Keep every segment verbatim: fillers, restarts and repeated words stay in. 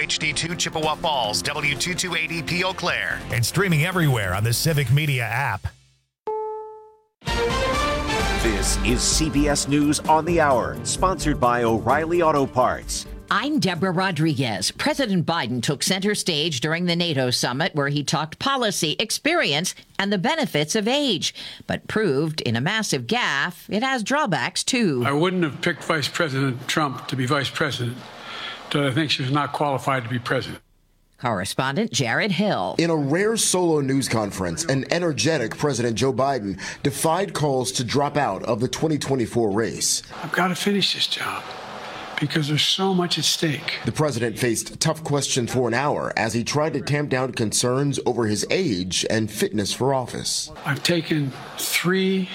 H D two Chippewa Falls, W two two eight zero P Eau Claire. And streaming everywhere on the Civic Media app. This is C B S News on the Hour, sponsored by O'Reilly Auto Parts. I'm Deborah Rodriguez. President Biden took center stage during the NATO summit where he talked policy, experience, and the benefits of age, but proved in a massive gaffe it has drawbacks, too. I wouldn't have picked Vice President Trump to be vice president, but I think she was not qualified to be president. Correspondent Jared Hill. In a rare solo news conference, an energetic President Joe Biden defied calls to drop out of the twenty twenty-four race. I've got to finish this job because there's so much at stake. The president faced tough questions for an hour as he tried to tamp down concerns over his age and fitness for office. I've taken three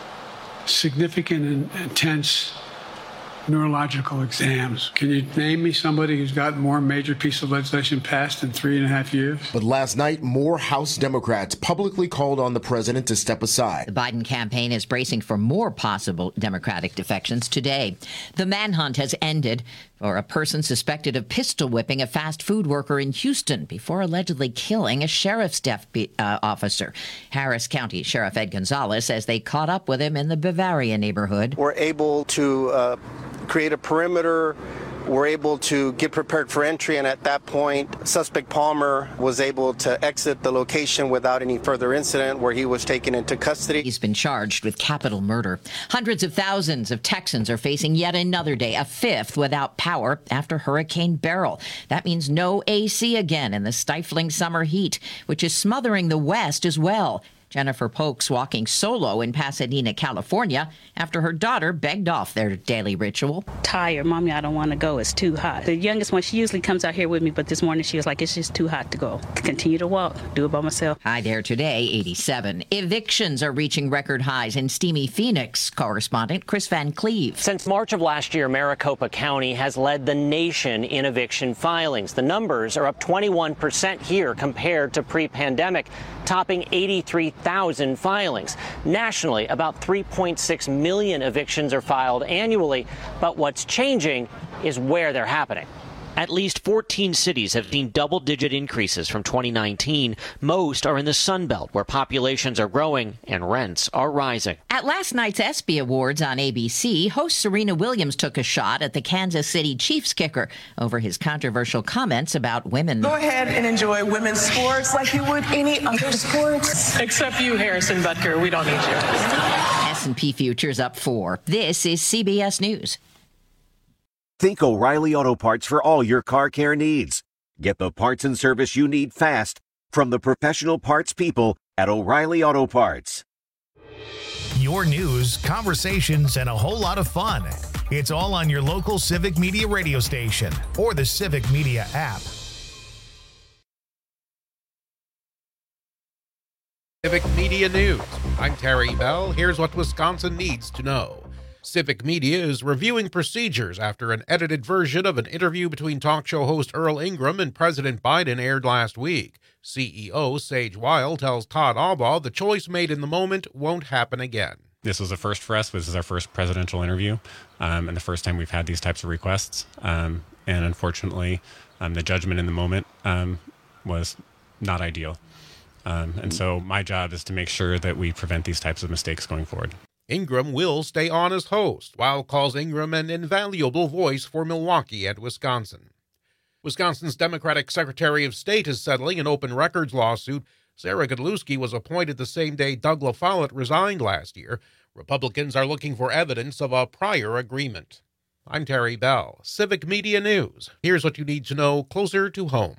significant and intense neurological exams. Can you name me somebody who's gotten more major piece of legislation passed in three and a half years? But last night, more House Democrats publicly called on the president to step aside. The Biden campaign is bracing for more possible Democratic defections today. The manhunt has ended for a person suspected of pistol whipping a fast food worker in Houston before allegedly killing a sheriff's deputy uh, officer. Harris County Sheriff Ed Gonzalez says they caught up with him in the Bavaria neighborhood. We're able to uh, create a perimeter. We're able to get prepared for entry, and at that point, suspect Palmer was able to exit the location without any further incident, where he was taken into custody. He's been charged with capital murder. Hundreds of thousands of Texans are facing yet another day, a fifth without power after Hurricane Beryl. That means no A C again in the stifling summer heat, which is smothering the West as well. Jennifer Polk's walking solo in Pasadena, California, after her daughter begged off their daily ritual. Tired. Mommy, I don't want to go. It's too hot. The youngest one, she usually comes out here with me, but this morning she was like, it's just too hot to go. Continue to walk. Do it by myself. High there today, eighty-seven. Evictions are reaching record highs in steamy Phoenix. Correspondent Chris Van Cleve. Since March of last year, Maricopa County has led the nation in eviction filings. The numbers are up twenty-one percent here compared to pre-pandemic, topping eighty-three thousand filings. Nationally, about three point six million evictions are filed annually, but what's changing is where they're happening. At least fourteen cities have seen double-digit increases from twenty nineteen. Most are in the Sun Belt, where populations are growing and rents are rising. At last night's ESPY Awards on A B C, host Serena Williams took a shot at the Kansas City Chiefs kicker over his controversial comments about women. Go ahead and enjoy women's sports like you would any other sports. Except you, Harrison Butker. We don't need you. S and P futures up four. This is C B S News. Think O'Reilly Auto Parts for all your car care needs. Get the parts and service you need fast from the professional parts people at O'Reilly Auto Parts. Your news, conversations, and a whole lot of fun. It's all on your local Civic Media radio station or the Civic Media app. Civic Media News. I'm Terry Bell. Here's what Wisconsin needs to know. Civic Media is reviewing procedures after an edited version of an interview between talk show host Earl Ingram and President Biden aired last week. C E O Sage Weil tells Todd Albaugh the choice made in the moment won't happen again. This was a first for us. This is our first presidential interview, um, and the first time we've had these types of requests. Um, and unfortunately, um, the judgment in the moment um, was not ideal. Um, and so my job is to make sure that we prevent these types of mistakes going forward. Ingram will stay on as host, while calls Ingram an invaluable voice for Milwaukee and Wisconsin. Wisconsin's Democratic Secretary of State is settling an open records lawsuit. Sarah Godlewski was appointed the same day Doug LaFollette resigned last year. Republicans are looking for evidence of a prior agreement. I'm Terry Bell, Civic Media News. Here's what you need to know closer to home.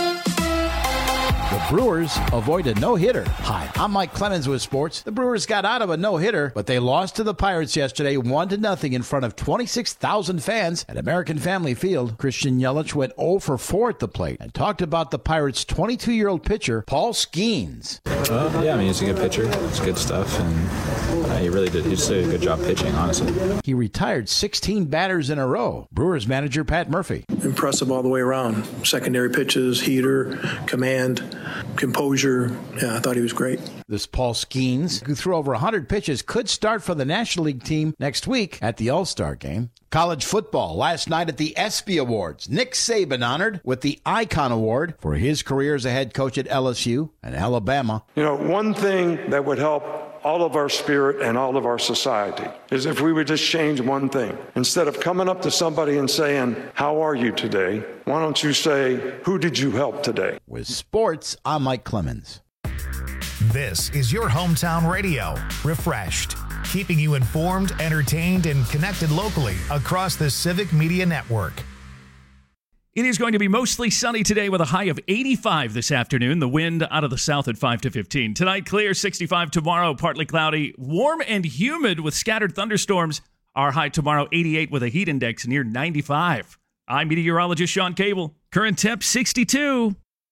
The Brewers avoid a no-hitter. Hi, I'm Mike Clemens with sports. The Brewers got out of a no-hitter, but they lost to the Pirates yesterday one to nothing in front of twenty-six thousand fans at American Family Field. Christian Yelich went oh for four at the plate and talked about the Pirates' twenty-two-year-old pitcher, Paul Skeens. Uh, yeah, I mean, he's a good pitcher. It's good stuff, and Uh, he really did. He just did a good job pitching, honestly. He retired sixteen batters in a row. Brewers manager Pat Murphy. Impressive all the way around. Secondary pitches, heater, command, composure. Yeah, I thought he was great. This Paul Skeens, who threw over one hundred pitches, could start for the National League team next week at the All-Star Game. College football last night at the ESPY Awards. Nick Saban honored with the Icon Award for his career as a head coach at L S U and Alabama. You know, one thing that would help all of our spirit and all of our society is if we would just change one thing. Instead of coming up to somebody and saying, "How are you today?" why don't you say, "Who did you help today?" With sports, I'm Mike Clemens. This is your hometown radio, Refreshed, keeping you informed, entertained, and connected locally across the Civic Media Network. It is going to be mostly sunny today with a high of eighty-five this afternoon. The wind out of the south at five to fifteen. Tonight, clear, sixty-five tomorrow, partly cloudy, warm and humid with scattered thunderstorms. Our high tomorrow, eighty-eight with a heat index near ninety-five. I'm meteorologist Sean Cable. Current temp, sixty-two.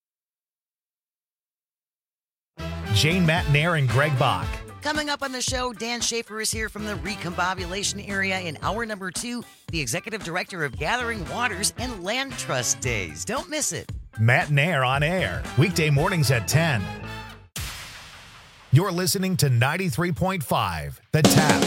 Jane Matnair and Greg Bach. Coming up on the show, Dan Schaefer is here from the Recombobulation area in hour number two, the executive director of Gathering Waters and Land Trust Days. Don't miss it. Matnair on air, weekday mornings at ten. You're listening to ninety-three point five, The Tap.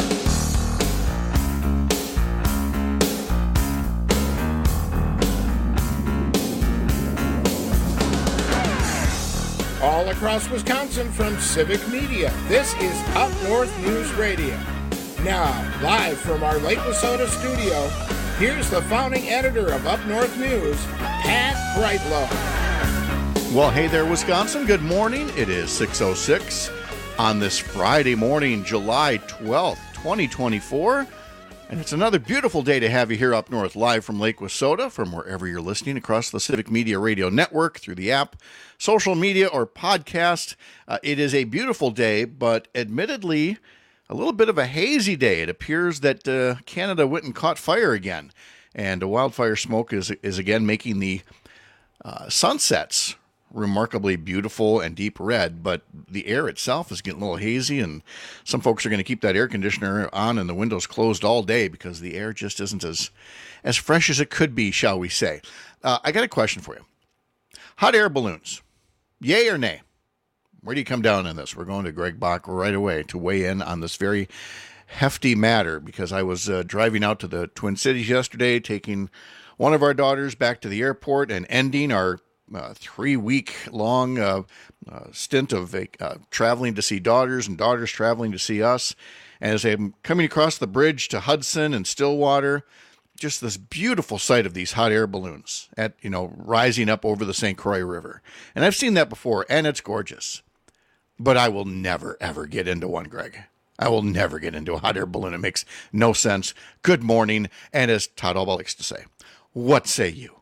All across Wisconsin from Civic Media, this is Up North News Radio. Now, live from our Lake Wissota studio, here's the founding editor of Up North News, Pat Brightlow. Well, hey there, Wisconsin. Good morning. It is six oh six on this Friday morning, July twelfth, twenty twenty-four. And it's another beautiful day to have you here up north, live from Lake Wissota, from wherever you're listening across the Civic Media Radio Network, through the app, social media, or podcast. Uh, it is a beautiful day, but admittedly, a little bit of a hazy day. It appears that uh, Canada went and caught fire again, and the wildfire smoke is, is again making the uh, sunsets remarkably beautiful and deep red, but the air itself is getting a little hazy, and some folks are going to keep that air conditioner on and the windows closed all day because the air just isn't as as fresh as it could be, shall we say. Uh, I got a question for you. Hot air balloons, yay or nay? Where do you come down on this? We're going to Greg Bach right away to weigh in on this very hefty matter, because I was uh, driving out to the Twin Cities yesterday, taking one of our daughters back to the airport and ending our Uh, three-week-long uh, uh, stint of uh, traveling to see daughters and daughters traveling to see us. And as I'm coming across the bridge to Hudson and Stillwater, just this beautiful sight of these hot air balloons at, you know, rising up over the Saint Croix River. And I've seen that before, and it's gorgeous. But I will never, ever get into one, Greg. I will never get into a hot air balloon. It makes no sense. Good morning. And as Todd Alba likes to say, what say you?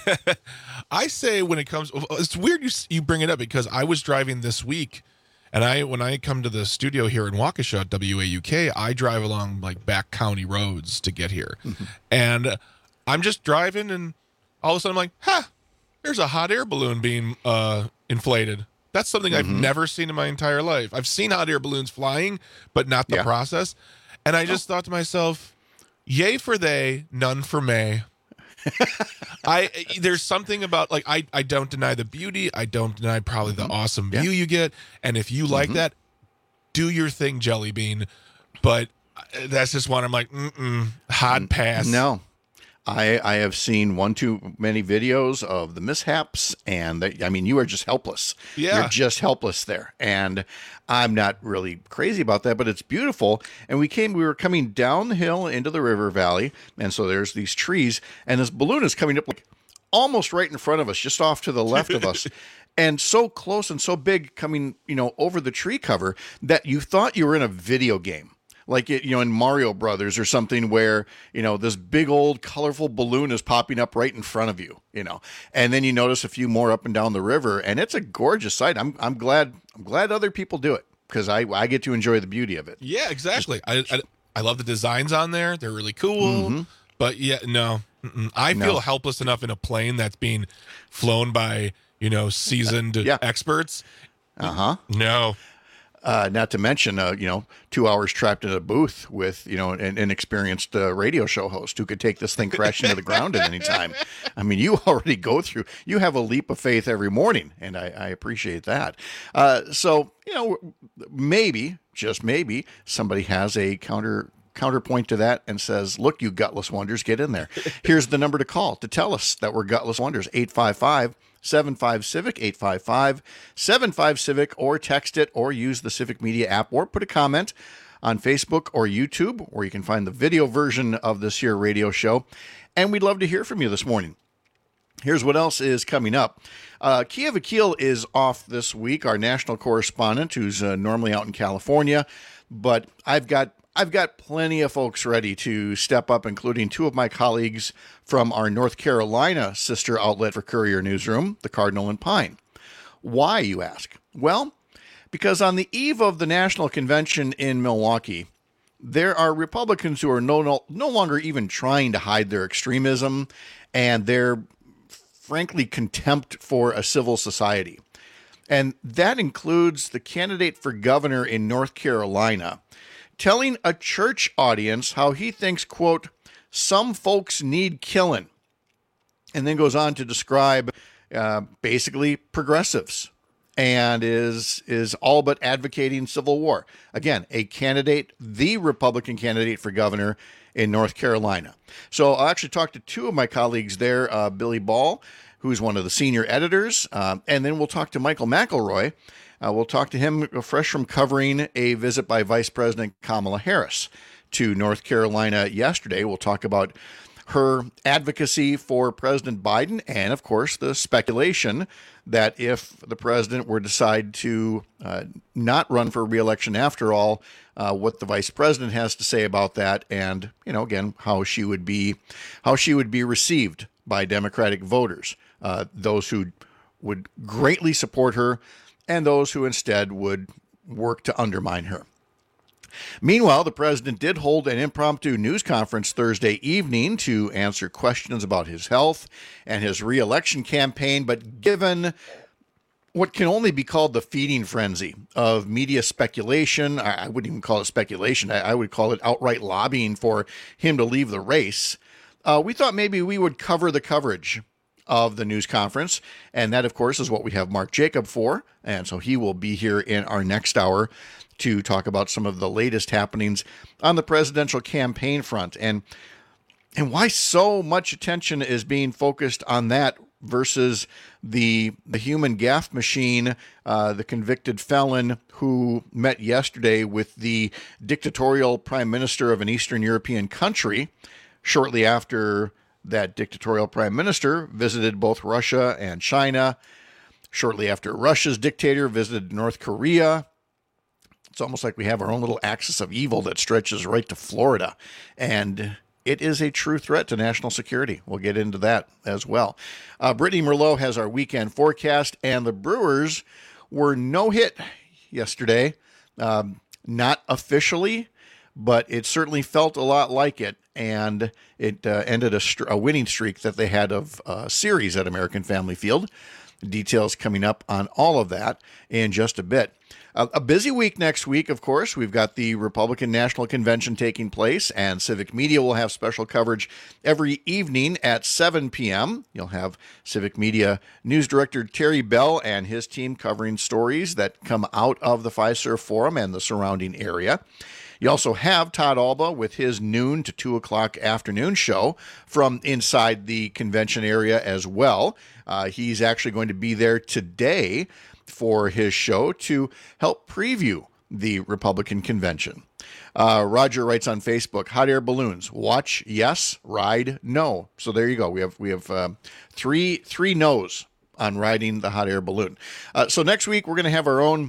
I say when it comes, it's weird you you bring it up, because I was driving this week, and I when I come to the studio here in Waukesha, W A U K, I drive along like back county roads to get here, mm-hmm. and I'm just driving, and all of a sudden I'm like, "Ha! There's a hot air balloon being uh, inflated." That's something mm-hmm. I've never seen in my entire life. I've seen hot air balloons flying, but not the yeah. process, and I just oh. thought to myself, "Yay for they, none for me." I there's something about, like, I, I don't deny the beauty. I don't deny probably the mm-hmm. awesome view yeah. you get. And if you like mm-hmm. that, do your thing, Jelly Bean. But that's just one I'm like, mm-mm, hot pass. No. I I have seen one too many videos of the mishaps, and the, I mean, you are just helpless. Yeah. You're just helpless there. And I'm not really crazy about that, but it's beautiful. And we came, we were coming down the hill into the river valley, and so there's these trees, and this balloon is coming up like almost right in front of us, just off to the left of us. And so close and so big, coming, you know, over the tree cover, that you thought you were in a video game. Like, it, you know, in Mario Brothers or something, where, you know, this big old colorful balloon is popping up right in front of you, you know, and then you notice a few more up and down the river, and it's a gorgeous sight. I'm I'm glad I'm glad other people do it, because I, I get to enjoy the beauty of it. Yeah, exactly. I, I I love the designs on there. They're really cool. Mm-hmm. But yeah, no, mm-mm. I feel no. helpless enough in a plane that's being flown by, you know, seasoned yeah. experts. Uh huh. No. Uh, not to mention, uh, you know, two hours trapped in a booth with, you know, an inexperienced uh, radio show host who could take this thing crashing to the ground at any time. I mean, you already go through, you have a leap of faith every morning, and I, I appreciate that. Uh, so, you know, maybe, just maybe, somebody has a counter counterpoint to that and says, look, you gutless wonders, get in there. Here's the number to call to tell us that we're gutless wonders, eight five five, seven five Civic, eight five five, seven five Civic, or text it, or use the Civic Media app, or put a comment on Facebook or YouTube, where you can find the video version of this here radio show. And we'd love to hear from you this morning. Here's what else is coming up. Uh, Kiev Akil is off this week, our national correspondent, who's uh, normally out in California. But I've got I've got plenty of folks ready to step up, including two of my colleagues from our North Carolina sister outlet for Courier Newsroom, the Cardinal and Pine. Why, you ask? Well, because on the eve of the national convention in Milwaukee, there are Republicans who are no, no, no longer even trying to hide their extremism and their, frankly, contempt for a civil society. And that includes the candidate for governor in North Carolina, telling a church audience how he thinks, quote, some folks need killing, and then goes on to describe uh, basically progressives and is is all but advocating civil war. Again, a candidate, the Republican candidate for governor in North Carolina. So I'll actually talk to two of my colleagues there, uh, Billy Ball, who's one of the senior editors, uh, and then we'll talk to Michael McElroy. Uh, we'll talk to him fresh from covering a visit by Vice President Kamala Harris to North Carolina yesterday. We'll talk about her advocacy for President Biden and, of course, the speculation that if the president were to decide to uh, not run for re-election after all, uh, what the vice president has to say about that, and, you know, again, how she would be, how she would be received by Democratic voters, uh, those who would greatly support her, and those who instead would work to undermine her. Meanwhile, the president did hold an impromptu news conference Thursday evening to answer questions about his health and his re-election campaign, but given what can only be called the feeding frenzy of media speculation, I wouldn't even call it speculation, I would call it outright lobbying for him to leave the race, uh, we thought maybe we would cover the coverage of the news conference, and that, of course, is what we have Mark Jacob for, and so he will be here in our next hour to talk about some of the latest happenings on the presidential campaign front, and and why so much attention is being focused on that versus the the human gaffe machine, uh, the convicted felon who met yesterday with the dictatorial prime minister of an Eastern European country shortly after that dictatorial prime minister visited both Russia and China. Shortly after Russia's dictator visited North Korea. It's almost like we have our own little axis of evil that stretches right to Florida. And it is a true threat to national security. We'll get into that as well. Uh, Brittany Merlot has our weekend forecast, and the Brewers were no hit yesterday. Um, not officially, but it certainly felt a lot like it. And it uh, ended a, st- a winning streak that they had of a uh, series at American Family Field. Details coming up on all of that in just a bit. Uh, a busy week next week, of course. We've got the Republican National Convention taking place, and Civic Media will have special coverage every evening at seven p.m. You'll have Civic Media News Director Terry Bell and his team covering stories that come out of the Fiserv Forum and the surrounding area. You also have Todd Alba with his noon to two o'clock afternoon show from inside the convention area as well. Uh, he's actually going to be there today for his show to help preview the Republican convention. Uh, Roger writes on Facebook, hot air balloons, watch yes, ride no. So there you go. We have we have uh, three three no's on riding the hot air balloon. Uh, so next week we're going to have our own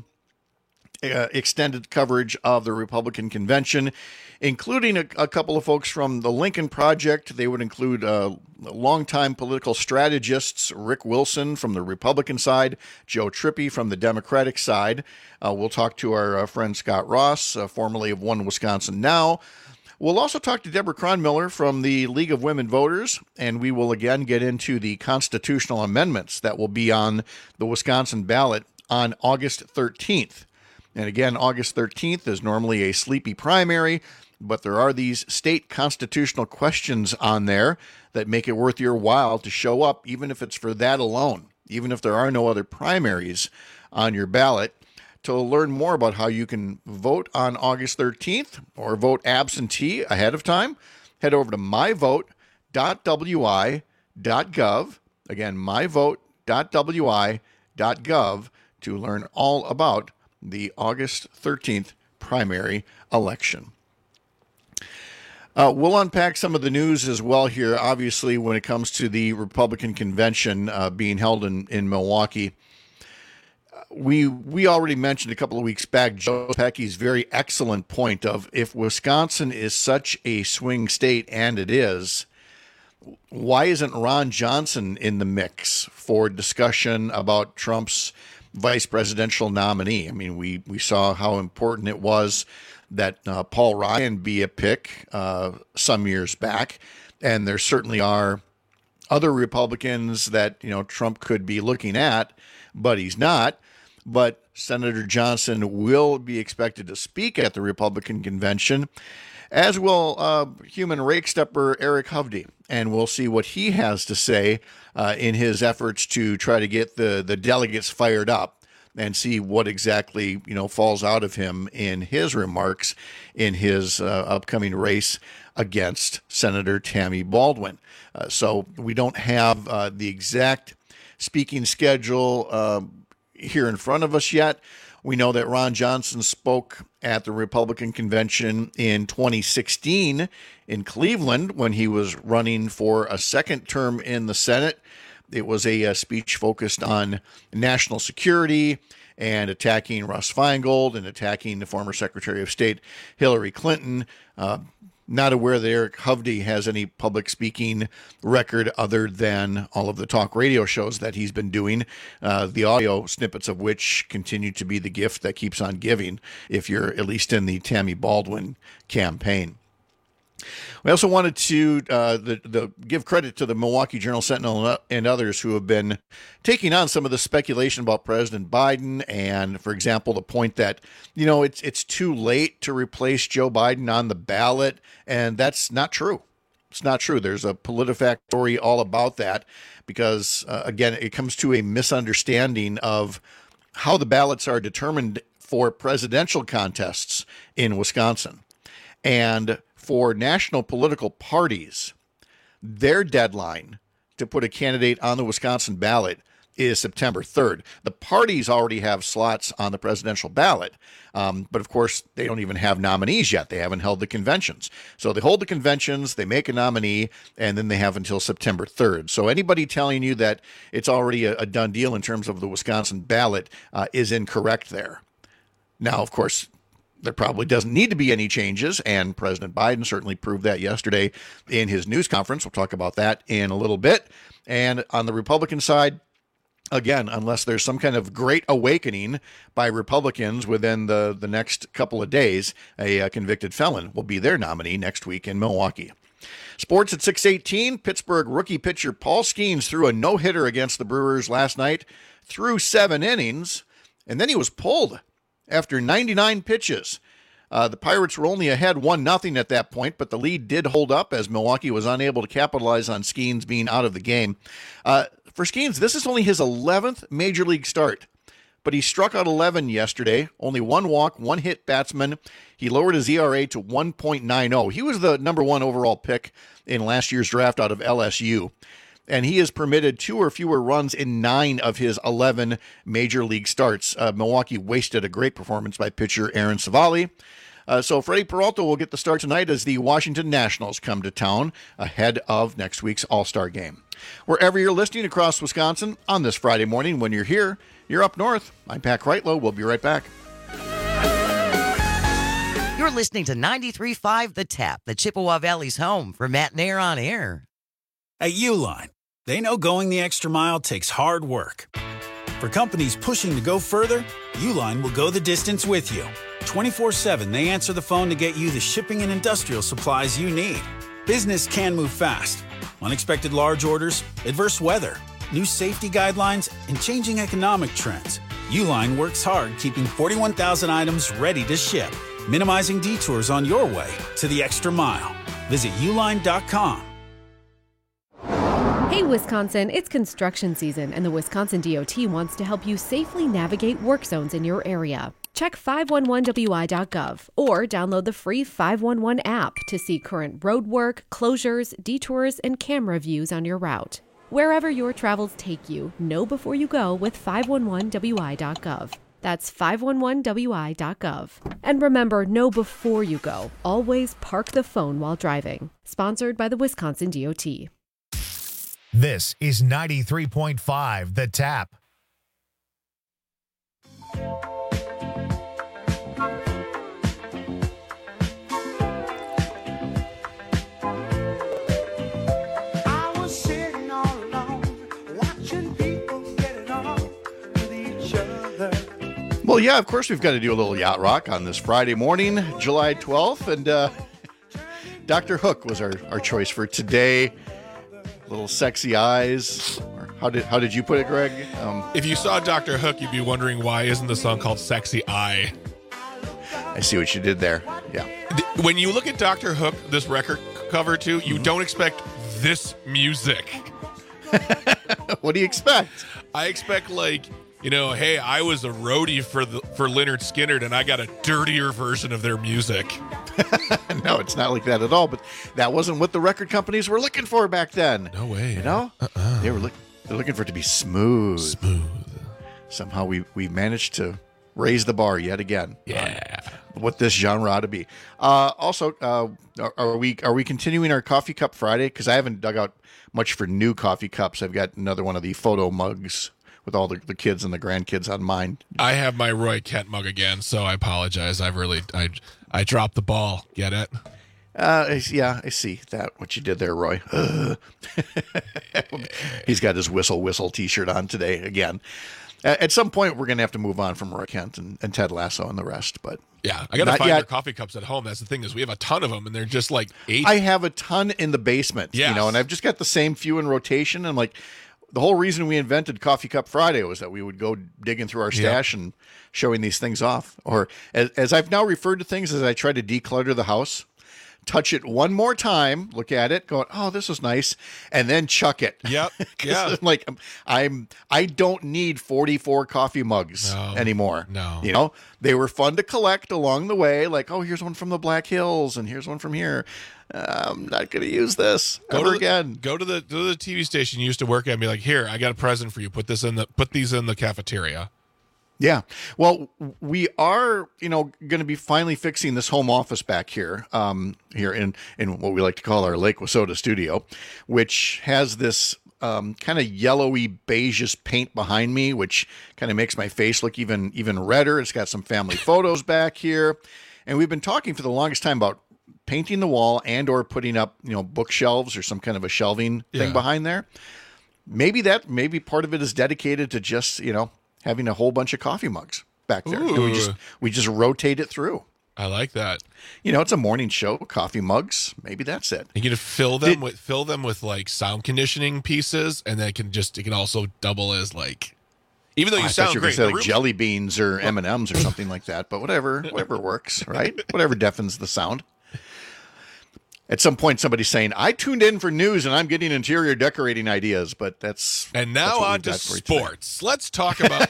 Uh, extended coverage of the Republican convention, including a, a couple of folks from the Lincoln Project. They would include uh, longtime political strategists, Rick Wilson from the Republican side, Joe Trippi from the Democratic side. Uh, we'll talk to our uh, friend Scott Ross, uh, formerly of One Wisconsin Now. We'll also talk to Deborah Cronmiller from the League of Women Voters, and we will again get into the constitutional amendments that will be on the Wisconsin ballot on August thirteenth. And again, August thirteenth is normally a sleepy primary, but there are these state constitutional questions on there that make it worth your while to show up, even if it's for that alone, even if there are no other primaries on your ballot. To learn more about how you can vote on August thirteenth or vote absentee ahead of time, head over to my vote dot w i dot gov. Again, my vote dot w i dot gov to learn all about the August thirteenth primary election. Uh, we'll unpack some of the news as well here, obviously, when it comes to the Republican convention uh, being held in, in Milwaukee. We we already mentioned a couple of weeks back Joe Pecky's very excellent point of if Wisconsin is such a swing state, and it is, why isn't Ron Johnson in the mix for discussion about Trump's vice presidential nominee? I mean, we, we saw how important it was that uh, Paul Ryan be a pick uh, some years back, and there certainly are other Republicans that, you know, Trump could be looking at, but he's not. But Senator Johnson will be expected to speak at the Republican convention, as will uh, human rake stepper Eric Hovde. And we'll see what he has to say uh, in his efforts to try to get the, the delegates fired up and see what exactly, you know, falls out of him in his remarks in his uh, upcoming race against Senator Tammy Baldwin. Uh, so we don't have uh, the exact speaking schedule uh, here in front of us yet. We know that Ron Johnson spoke at the Republican convention in twenty sixteen in Cleveland when he was running for a second term in the Senate. It was a, a speech focused on national security and attacking Russ Feingold and attacking the former Secretary of State Hillary Clinton. Uh, Not aware that Eric Hovde has any public speaking record other than all of the talk radio shows that he's been doing, uh, the audio snippets of which continue to be the gift that keeps on giving if you're at least in the Tammy Baldwin campaign. We also wanted to uh, the, the give credit to the Milwaukee Journal-Sentinel and others who have been taking on some of the speculation about President Biden. And, for example, the point that, you know, it's it's too late to replace Joe Biden on the ballot. And that's not true. It's not true. There's a PolitiFact story all about that because, uh, again, it comes to a misunderstanding of how the ballots are determined for presidential contests in Wisconsin. And for national political parties, their deadline to put a candidate on the Wisconsin ballot is September third. The parties already have slots on the presidential ballot, um, but of course, they don't even have nominees yet. They haven't held the conventions. So they hold the conventions, they make a nominee, and then they have until September third. So anybody telling you that it's already a, a done deal in terms of the Wisconsin ballot uh, is incorrect there. Now, of course, there probably doesn't need to be any changes, and President Biden certainly proved that yesterday in his news conference. We'll talk about that in a little bit. And on the Republican side, again, unless there's some kind of great awakening by Republicans within the, the next couple of days, a, a convicted felon will be their nominee next week in Milwaukee. Sports at six eighteen, Pittsburgh rookie pitcher Paul Skeens threw a no-hitter against the Brewers last night, threw seven innings, and then he was pulled after ninety-nine pitches. Uh, the Pirates were only ahead one nothing at that point, but the lead did hold up as Milwaukee was unable to capitalize on Skeens being out of the game. Uh, for Skeens, this is only his eleventh Major League start, but he struck out eleven yesterday, only one walk, one hit batsman. He lowered his E R A to one point nine oh. He was the number one overall pick in last year's draft out of L S U. And he has permitted two or fewer runs in nine of his eleven Major League starts. Uh, Milwaukee wasted a great performance by pitcher Aaron Savali. Uh, so Freddie Peralta will get the start tonight as the Washington Nationals come to town ahead of next week's All-Star game. Wherever you're listening across Wisconsin on this Friday morning, when you're here, you're up north. I'm Pat Kreitlow. We'll be right back. You're listening to ninety-three point five The Tap, the Chippewa Valley's home for Matt Nair on Air. At Uline, they know going the extra mile takes hard work. For companies pushing to go further, Uline will go the distance with you. twenty-four seven, they answer the phone to get you the shipping and industrial supplies you need. Business can move fast. Unexpected large orders, adverse weather, new safety guidelines, and changing economic trends. Uline works hard keeping forty-one thousand items ready to ship, minimizing detours on your way to the extra mile. Visit uline dot com. Hey, Wisconsin, it's construction season, and the Wisconsin D O T wants to help you safely navigate work zones in your area. Check five one one W I dot gov or download the free five one one app to see current road work, closures, detours, and camera views on your route. Wherever your travels take you, know before you go with five one one W I dot gov. That's five one one W I dot gov. And remember, know before you go. Always park the phone while driving. Sponsored by the Wisconsin D O T. This is ninety-three point five The Tap. Well, yeah, of course we've got to do a little yacht rock on this Friday morning, July twelfth, and uh, Doctor Hook was our, our choice for today. Little sexy eyes. Or how did how did you put it, Greg? Um, if you saw Doctor Hook, you'd be wondering why isn't the song called Sexy Eye? I see what you did there. Yeah. When you look at Doctor Hook, this record cover too, you don't expect this music. What do you expect? I expect like, you know, hey, I was a roadie for the for Lynyrd Skynyrd, and I got a dirtier version of their music. No, it's not like that at all. But that wasn't what the record companies were looking for back then. No way. You know, uh-uh. they were look, they're looking for it to be smooth. Smooth. Somehow we we managed to raise the bar yet again. Yeah. What this genre ought to be. Uh, also, uh, are, are we are we continuing our Coffee Cup Friday? Because I haven't dug out much for new coffee cups. I've got another one of the photo mugs with all the, the kids and the grandkids on mine. I have my Roy Kent mug again, so I apologize. I've really I I dropped the ball. Get it? Uh, I- yeah, I see that what you did there, Roy. Uh. He's got his whistle whistle T-shirt on today again. A- At some point, we're going to have to move on from Roy Kent and, and Ted Lasso and the rest, but Yeah, I got to not find yet. their coffee cups at home. That's the thing is we have a ton of them, and they're just like eight. I have a ton in the basement, Yes. you know, and I've just got the same few in rotation. And like the whole reason we invented Coffee Cup Friday was that we would go digging through our stash and showing these things off. Or as, as I've now referred to things as I try to declutter the house, touch it one more time, look at it, go, oh, this is nice, and then chuck it. Yep. 'Cause Yeah. I'm like I'm, I'm I don't need forty-four coffee mugs No. anymore. No. You know, they were fun to collect along the way. Like, oh, here's one from the Black Hills, and here's one from here. Uh, I'm not going to use this Go ever to the, again. Go to the go to the T V station you used to work at and be like, here, I got a present for you. Put this in the put these in the cafeteria. Yeah. Well, we are, you know, going to be finally fixing this home office back here, um, here in, in what we like to call our Lake Wissota studio, which has this um, kind of yellowy beigeish paint behind me, which kind of makes my face look even even redder. It's got some family photos back here. And we've been talking for the longest time about painting the wall and or putting up, you know, bookshelves or some kind of a shelving thing Yeah. behind there. Maybe that, maybe part of it is dedicated to just, you know, having a whole bunch of coffee mugs back there. And we just Ooh. we just rotate it through. I like that. You know, it's a morning show, coffee mugs. Maybe that's it. You can fill them Did- with fill them with like sound conditioning pieces, and then it can just it can also double as like, even though Oh, you I thought sound you were gonna great. say the like room- jelly beans or M and M's or something like that. But whatever, whatever works, right? Whatever deafens the sound. At some point, somebody's saying, "I tuned in for news and I'm getting interior decorating ideas," but that's And that's now what on we've to got for you today. sports. Let's talk about.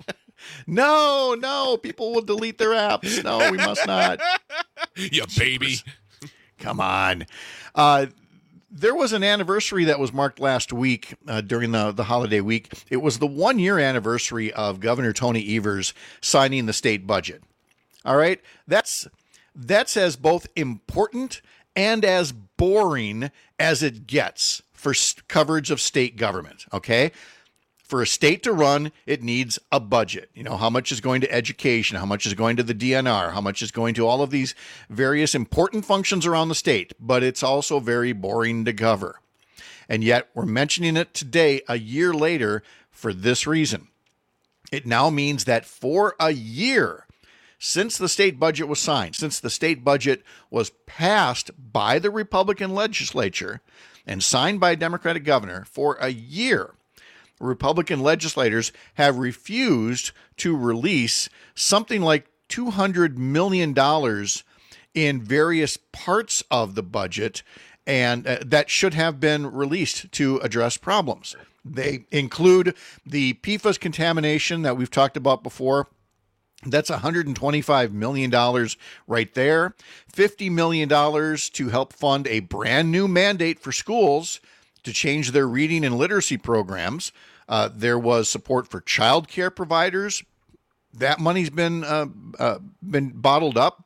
No, no, people will delete their apps. No, we must not. You baby. Come on. Uh, there was an anniversary that was marked last week uh, during the, the holiday week. It was the one year anniversary of Governor Tony Evers signing the state budget. All right. That's that's as both important and as boring as it gets for s- coverage of state government. Okay. For a state to run, it needs a budget. You know, how much is going to education? How much is going to the D N R? How much is going to all of these various important functions around the state? But it's also very boring to cover. And yet we're mentioning it today, a year later, for this reason. It now means that for a year, since the state budget was signed, since the state budget was passed by the Republican legislature and signed by a Democratic governor, for a year, Republican legislators have refused to release something like two hundred million dollars in various parts of the budget, and uh, that should have been released to address problems. They include the P F A S contamination that we've talked about before. That's one hundred twenty-five million dollars right there. fifty million dollars to help fund a brand new mandate for schools to change their reading and literacy programs. Uh, there was support for child care providers. That money's been uh, uh, been bottled up.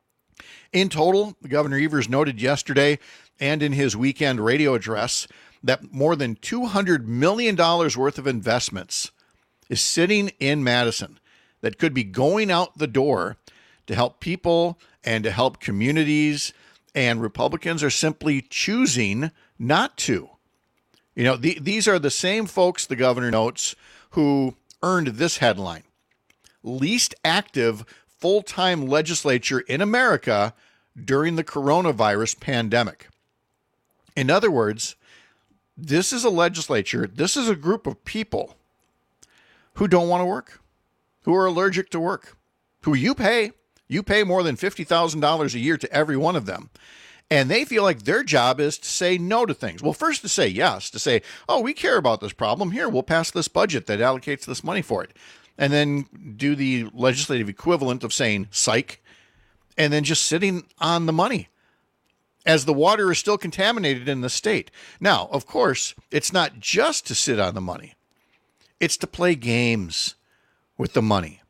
In total, Governor Evers noted yesterday and in his weekend radio address that more than two hundred million dollars worth of investments is sitting in Madison that could be going out the door to help people and to help communities, and Republicans are simply choosing not to. You know, the, these are the same folks, the governor notes, who earned this headline: least active full-time legislature in America during the coronavirus pandemic. In other words, this is a legislature, this is a group of people who don't want to work, who are allergic to work, who you pay. You pay more than fifty thousand dollars a year to every one of them. And they feel like their job is to say no to things. Well, first to say yes, to say, oh, we care about this problem. Here, we'll pass this budget that allocates this money for it. And then do the legislative equivalent of saying psych, and then just sitting on the money as the water is still contaminated in the state. Now, of course, it's not just to sit on the money. It's to play games with the money.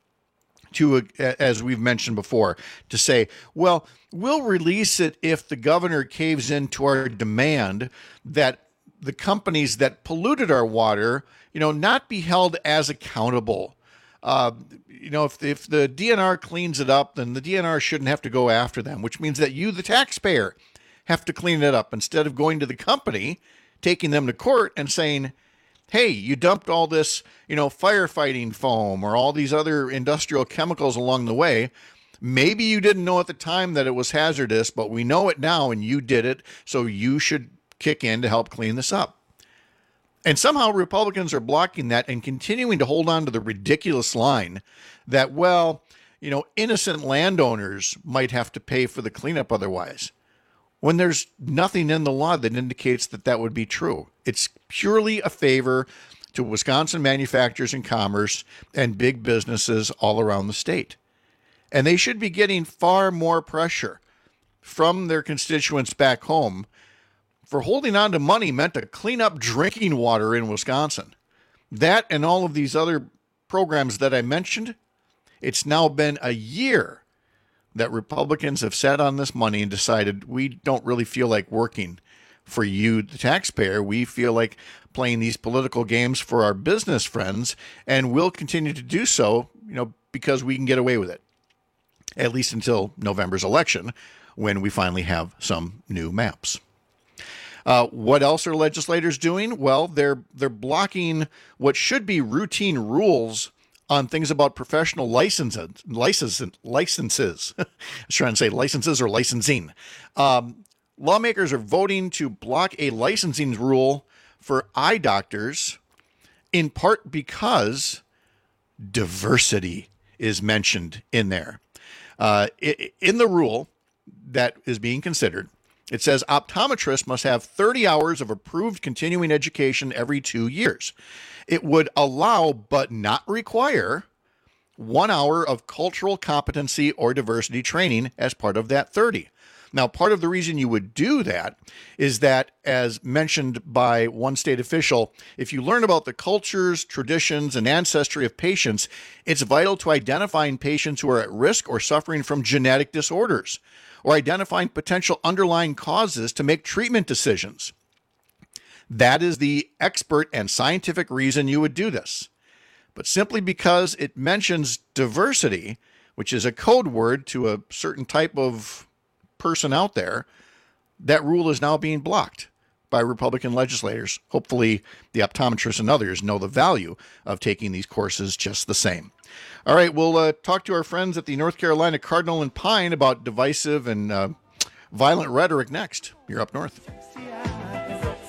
To, as we've mentioned before, to say, well, we'll release it if the governor caves into our demand that the companies that polluted our water, you know, not be held as accountable. Uh, you know, if, if the D N R cleans it up, then the D N R shouldn't have to go after them, which means that you, the taxpayer, have to clean it up instead of going to the company, taking them to court and saying, hey, you dumped all this, you know, firefighting foam or all these other industrial chemicals along the way. Maybe you didn't know at the time that it was hazardous, but we know it now and you did it, so you should kick in to help clean this up. And somehow Republicans are blocking that and continuing to hold on to the ridiculous line that, well, you know, innocent landowners might have to pay for the cleanup otherwise, when there's nothing in the law that indicates that that would be true. It's purely a favor to Wisconsin manufacturers and commerce and big businesses all around the state. And they should be getting far more pressure from their constituents back home for holding on to money meant to clean up drinking water in Wisconsin. That and all of these other programs that I mentioned, it's now been a year that Republicans have sat on this money and decided we don't really feel like working for you, the taxpayer. We feel like playing these political games for our business friends, and we'll continue to do so, you know, because we can get away with it, at least until November's election, when we finally have some new maps. Uh, what else are legislators doing? Well, they're they're blocking what should be routine rules on things about professional licenses. Licenses. licenses. I was trying to say licenses or licensing. Um, lawmakers are voting to block a licensing rule for eye doctors, in part because diversity is mentioned in there. Uh, in the rule that is being considered, it says optometrists must have thirty hours of approved continuing education every two years. It would allow, but not require, one hour of cultural competency or diversity training as part of that thirty. Now, part of the reason you would do that is that, as mentioned by one state official, if you learn about the cultures, traditions, and ancestry of patients, it's vital to identifying patients who are at risk or suffering from genetic disorders, or identifying potential underlying causes to make treatment decisions. That is the expert and scientific reason you would do this. But simply because it mentions diversity, which is a code word to a certain type of person out there, that rule is now being blocked by Republican legislators. Hopefully the optometrists and others know the value of taking these courses just the same. All right, we'll uh, talk to our friends at the North Carolina Cardinal and Pine about divisive and uh, violent rhetoric next. You're Up North.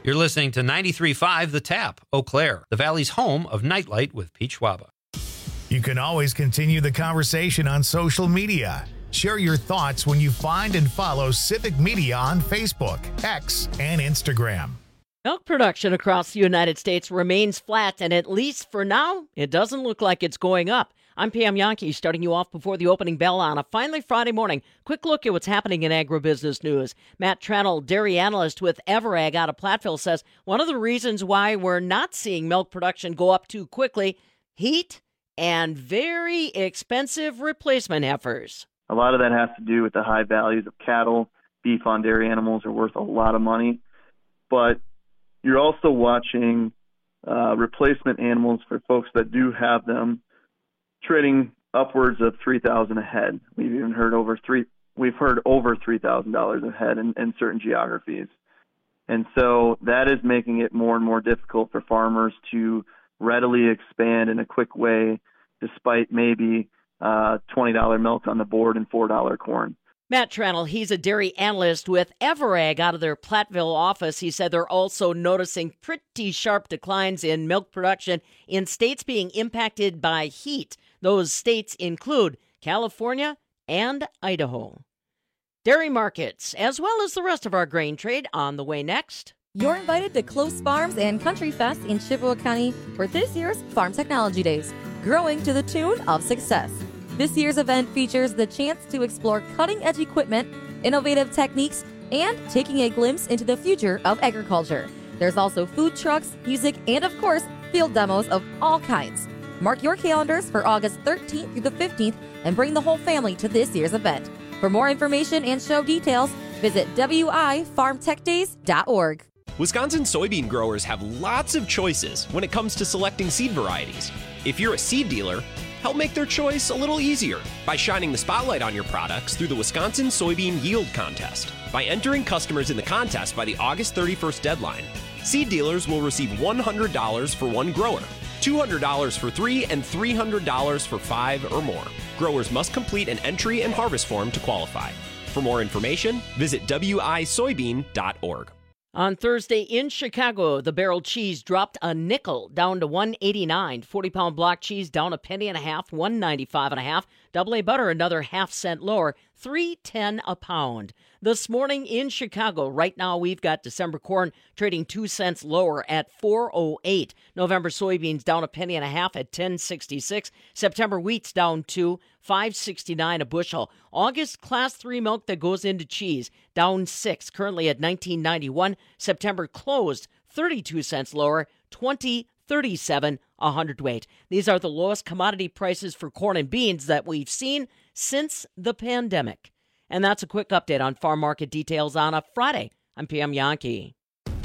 You're listening to ninety-three point five The Tap, Eau Claire, the Valley's home of Nightlight with Pete Schwaba. You can always continue the conversation on social media. Share your thoughts when you find and follow Civic Media on Facebook, X, and Instagram. Milk production across the United States remains flat, and at least for now, it doesn't look like it's going up. I'm Pam Yankee, starting you off before the opening bell on a finally Friday morning. Quick look at what's happening in agribusiness news. Matt Tranel, dairy analyst with Everag out of Platteville, says one of the reasons why we're not seeing milk production go up too quickly, heat and very expensive replacement heifers. A lot of that has to do with the high values of cattle. Beef on dairy animals are worth a lot of money. But you're also watching uh, replacement animals for folks that do have them trading upwards of three thousand dollars a head. We've even heard over three. We've heard over three thousand dollars a head in, in certain geographies, and so that is making it more and more difficult for farmers to readily expand in a quick way, despite maybe uh, twenty dollars milk on the board and four dollars corn. Matt Tranel, he's a dairy analyst with Everag out of their Platteville office. He said they're also noticing pretty sharp declines in milk production in states being impacted by heat. Those states include California and Idaho. Dairy markets, as well as the rest of our grain trade, on the way next. You're invited to Close Farms and Country Fest in Chippewa County for this year's Farm Technology Days, growing to the tune of success. This year's event features the chance to explore cutting-edge equipment, innovative techniques, and taking a glimpse into the future of agriculture. There's also food trucks, music, and of course, field demos of all kinds. Mark your calendars for August thirteenth through the fifteenth and bring the whole family to this year's event. For more information and show details, visit W I farm tech days dot org. Wisconsin soybean growers have lots of choices when it comes to selecting seed varieties. If you're a seed dealer, help make their choice a little easier by shining the spotlight on your products through the Wisconsin Soybean Yield Contest. By entering customers in the contest by the August thirty-first deadline, seed dealers will receive one hundred dollars for one grower, two hundred dollars for three, and three hundred dollars for five or more. Growers must complete an entry and harvest form to qualify. For more information, visit W I soybean dot org. On Thursday in Chicago, the barrel cheese dropped a nickel down to one eighty-nine. forty-pound block cheese down a penny and a half, one ninety-five and a half. Double A butter another half cent lower, three ten a pound. This morning in Chicago, right now we've got December corn trading two cents lower at four oh eight. November soybeans down a penny and a half at ten sixty-six. September wheat's down two, five sixty-nine a bushel. August class three milk that goes into cheese down six, currently at nineteen ninety-one. September closed thirty-two cents lower, twenty thirty-seven a hundredweight. These are the lowest commodity prices for corn and beans that we've seen since the pandemic. And that's a quick update on farm market details on a Friday. I'm Pam Yankee.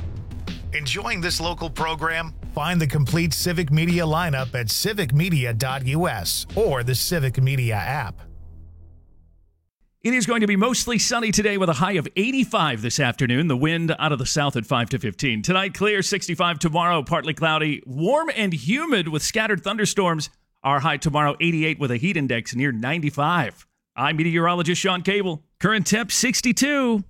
Enjoying this local program? Find the complete Civic Media lineup at civic media dot U S or the Civic Media app. It is going to be mostly sunny today with a high of eighty-five this afternoon. The wind out of the south at five to fifteen. Tonight, clear, sixty-five. Tomorrow, partly cloudy, warm and humid with scattered thunderstorms. Our high tomorrow, eighty-eight with a heat index near ninety-five. I'm meteorologist Sean Cable. Current temp, sixty-two.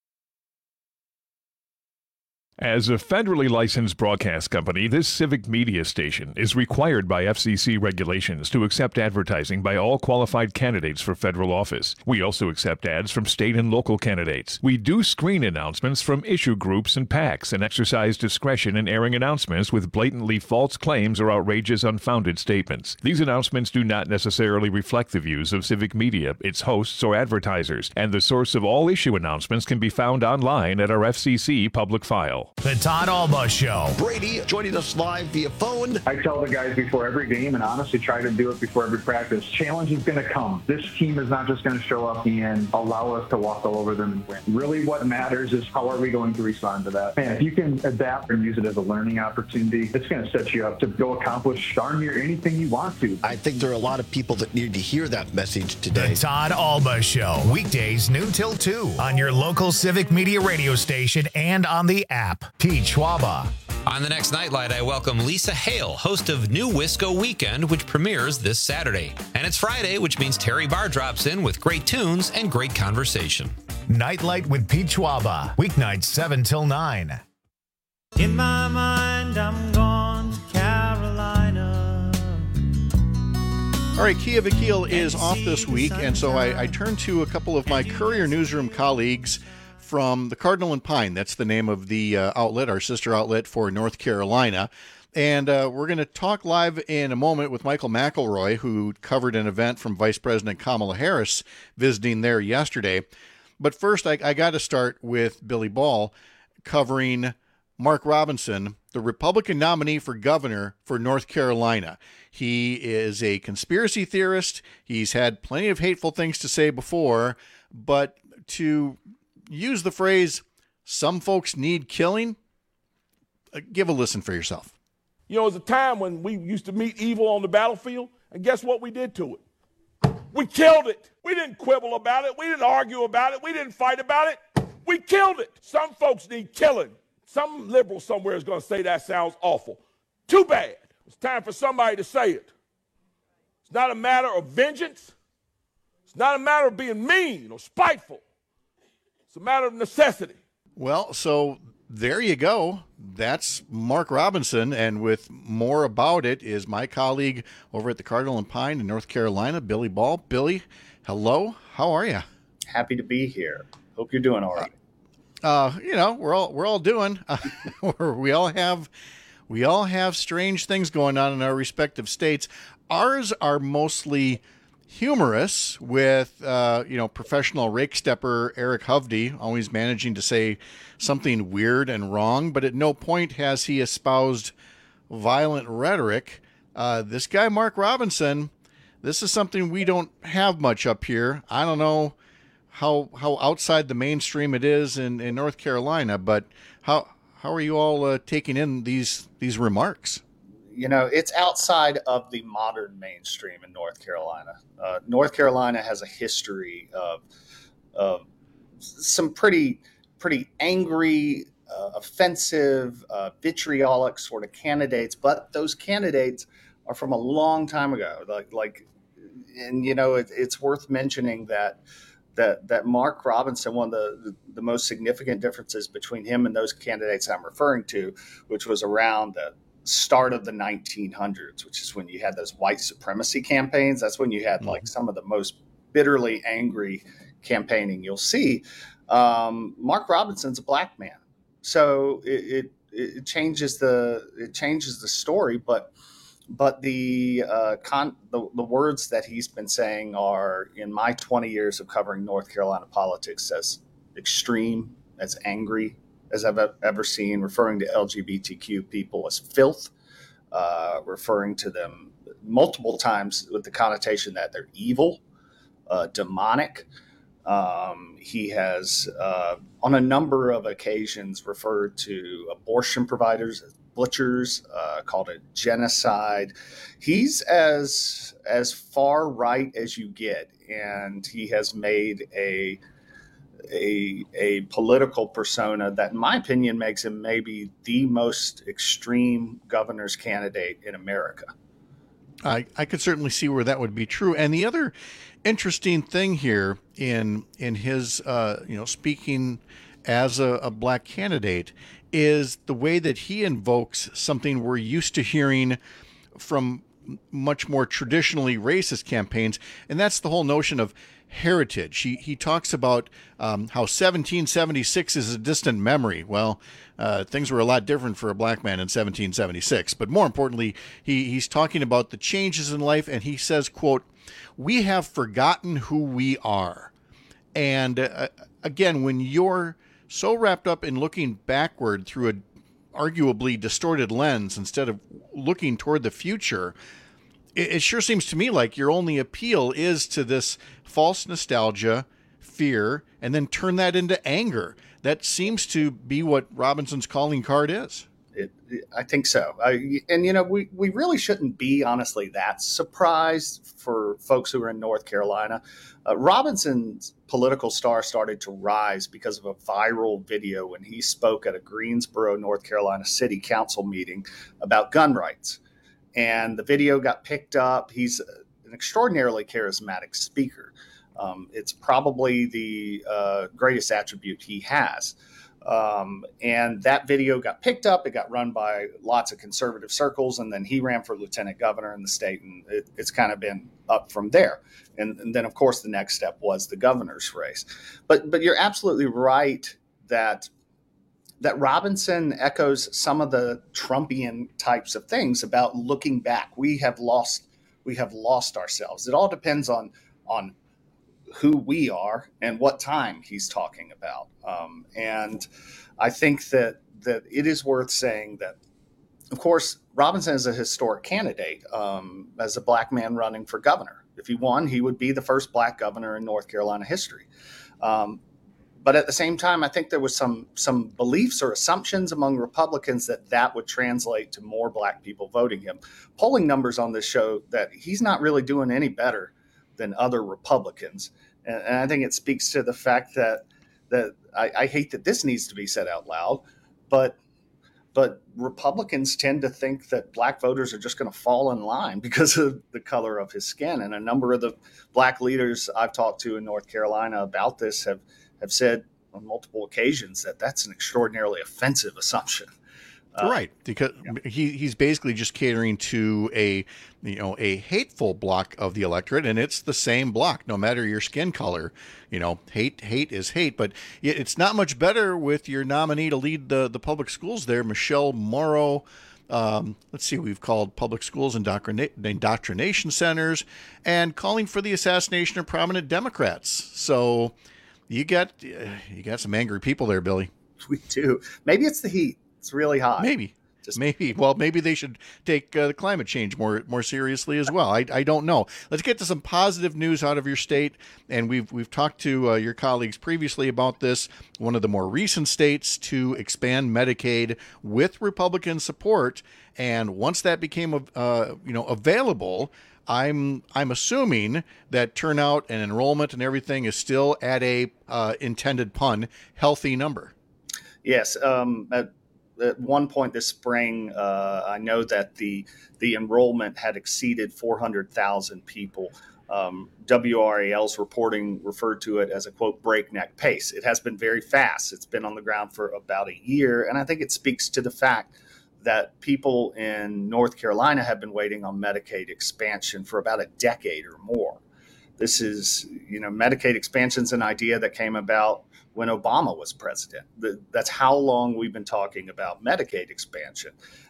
As a federally licensed broadcast company, this Civic Media station is required by F C C regulations to accept advertising by all qualified candidates for federal office. We also accept ads from state and local candidates. We do screen announcements from issue groups and PACs and exercise discretion in airing announcements with blatantly false claims or outrageous, unfounded statements. These announcements do not necessarily reflect the views of Civic Media, its hosts, or advertisers, and the source of all issue announcements can be found online at our F C C public file. The Todd Alba Show. Brady joining us live via phone. I tell the guys before every game, and honestly try to do it before every practice, challenge is going to come. This team is not just going to show up and allow us to walk all over them and win. Really what matters is how are we going to respond to that. And if you can adapt and use it as a learning opportunity, it's going to set you up to go accomplish darn near anything you want to. I think there are a lot of people that need to hear that message today. The Todd Alba Show. Weekdays noon till two on your local Civic Media radio station and on the app. Pete Schwaba. On the next Nightlight, I welcome Lisa Hale, host of New Wisco Weekend, which premieres this Saturday. And it's Friday, which means Terry Barr drops in with great tunes and great conversation. Nightlight with Pete Schwaba. Weeknights seven till nine. In my mind, I'm gone to Carolina. All right, Kia Vakil is off this week, and so I, I turn to a couple of my Courier Newsroom colleagues from the Cardinal and Pine. That's the name of the uh, outlet, our sister outlet for North Carolina. And uh, we're going to talk live in a moment with Michael McElroy, who covered an event from Vice President Kamala Harris visiting there yesterday. But first, I, I got to start with Billy Ball covering Mark Robinson, the Republican nominee for governor for North Carolina. He is a conspiracy theorist. He's had plenty of hateful things to say before, but to use the phrase, some folks need killing, uh, give a listen for yourself. You know, there's a time when we used to meet evil on the battlefield, and guess what we did to it? We killed it. We didn't quibble about it. We didn't argue about it. We didn't fight about it. We killed it. Some folks need killing. Some liberal somewhere is going to say that sounds awful. Too bad. It's time for somebody to say it. It's not a matter of vengeance. It's not a matter of being mean or spiteful. It's a matter of necessity. Well, so there you go. That's Mark Robinson, and with more about it is my colleague over at the Cardinal and Pine in North Carolina, Billy Ball. Billy, hello. How are you? Happy to be here. Hope you're doing all right. Uh, you know, we're all we're all doing. Uh, we all have we all have strange things going on in our respective states. Ours are mostly humorous, with uh, you know, professional rake stepper Eric Hovde always managing to say something weird and wrong, but at no point has he espoused violent rhetoric. Uh, this guy, Mark Robinson, this is something we don't have much up here. I don't know how how outside the mainstream it is in, in North Carolina, but how how are you all uh, taking in these these remarks? You know, it's outside of the modern mainstream in North Carolina. Uh, North Carolina has a history of, of some pretty pretty angry, uh, offensive, uh, vitriolic sort of candidates, but those candidates are from a long time ago. Like, like, and you know, it, it's worth mentioning that that that Mark Robinson, one of the, the most significant differences between him and those candidates I'm referring to, which was around the start of the nineteen hundreds, which is when you had those white supremacy campaigns. That's when you had mm-hmm. like some of the most bitterly angry campaigning you'll see. Um, Mark Robinson's a black man, so it, it, it changes the it changes the story. But but the, uh, con- the the words that he's been saying are, in my twenty years of covering North Carolina politics, as extreme, as angry as I've ever seen, referring to L G B T Q people as filth, uh, referring to them multiple times with the connotation that they're evil, uh, demonic. Um, he has, uh, on a number of occasions, referred to abortion providers as butchers, uh, called it genocide. He's as as far right as you get, and he has made a A, a political persona that, in my opinion, makes him maybe the most extreme governor's candidate in America. I, I could certainly see where that would be true. And the other interesting thing here in in his uh, you know, speaking as a, a black candidate is the way that he invokes something we're used to hearing from much more traditionally racist campaigns, and that's the whole notion of heritage. He he talks about um, how seventeen seventy-six is a distant memory. Well, uh, things were a lot different for a black man in seventeen seventy-six. But more importantly, he he's talking about the changes in life, and he says, quote, "We have forgotten who we are." And uh, again, when you're so wrapped up in looking backward through a arguably distorted lens instead of looking toward the future, it, it sure seems to me like your only appeal is to this false nostalgia, fear, and then turn that into anger. That seems to be what Robinson's calling card is. It, I think so. I, and, you know, we, we really shouldn't be, honestly, that surprised for folks who are in North Carolina. Uh, Robinson's political star started to rise because of a viral video when he spoke at a Greensboro, North Carolina city council meeting about gun rights. And the video got picked up. He's an extraordinarily charismatic speaker. Um, it's probably the uh, greatest attribute he has. Um, and that video got picked up. It got run by lots of conservative circles, and then he ran for lieutenant governor in the state, and it, it's kind of been up from there. And, and then, of course, the next step was the governor's race. But but you're absolutely right that that Robinson echoes some of the Trumpian types of things about looking back. We have lost we have lost ourselves. It all depends on on who we are and what time he's talking about. Um, and I think that that it is worth saying that, of course, Robinson is a historic candidate um, as a black man running for governor. If he won, he would be the first black governor in North Carolina history. Um, but at the same time, I think there was some some beliefs or assumptions among Republicans that that would translate to more black people voting him. Polling numbers on this show that he's not really doing any better than other Republicans. And, and I think it speaks to the fact that that I, I hate that this needs to be said out loud, but but Republicans tend to think that black voters are just going to fall in line because of the color of his skin. And a number of the black leaders I've talked to in North Carolina about this have, have said on multiple occasions that that's an extraordinarily offensive assumption. Uh, right, because yeah. he he's basically just catering to a you know a hateful block of the electorate, and it's the same block, no matter your skin color. You know, hate hate is hate, but it's not much better with your nominee to lead the the public schools there, Michelle Morrow. Um, let's see, we've called public schools indoctrina- indoctrination centers, and calling for the assassination of prominent Democrats. So you got you got some angry people there, Billy. We do. Maybe it's the heat. It's really hot. Maybe. Just maybe. Well, maybe they should take uh, climate change more more seriously as well. I, I don't know. Let's get to some positive news out of your state. And we've we've talked to uh, your colleagues previously about this. One of the more recent states to expand Medicaid with Republican support. And once that became uh, you know available, I'm I'm assuming that turnout and enrollment and everything is still at a uh, intended pun healthy number. Yes. Um, at, At one point this spring, uh, I know that the the enrollment had exceeded four hundred thousand people. Um, W R A L's reporting referred to it as a, quote, breakneck pace. It has been very fast. It's been on the ground for about a year. And I think it speaks to the fact that people in North Carolina have been waiting on Medicaid expansion for about a decade or more. This is, you know, Medicaid expansion is an idea that came about when Obama was president. That's how long we've been talking about Medicaid expansion.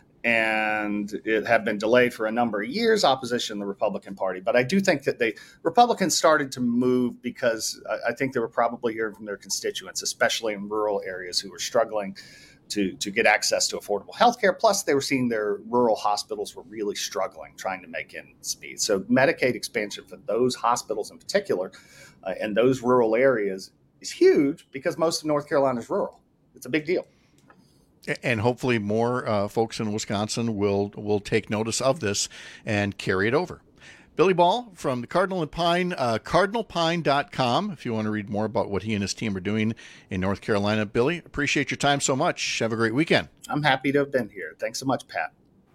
And it had been delayed for a number of years, opposition in the Republican Party. But I do think that they Republicans started to move because I think they were probably hearing from their constituents, especially in rural areas who were struggling to, to get access to affordable health care. Plus, they were seeing their rural hospitals were really struggling, trying to make ends meet. So Medicaid expansion for those hospitals in particular uh, and those rural areas is huge because most of North Carolina is rural. It's a big deal. And hopefully more uh, folks in Wisconsin will will take notice of this and carry it over. Billy Ball from the Cardinal and Pine, uh, cardinal pine dot com, if you want to read more about what he and his team are doing in North Carolina. Billy, appreciate your time so much. Have a great weekend. I'm happy to have been here. Thanks so much, Pat.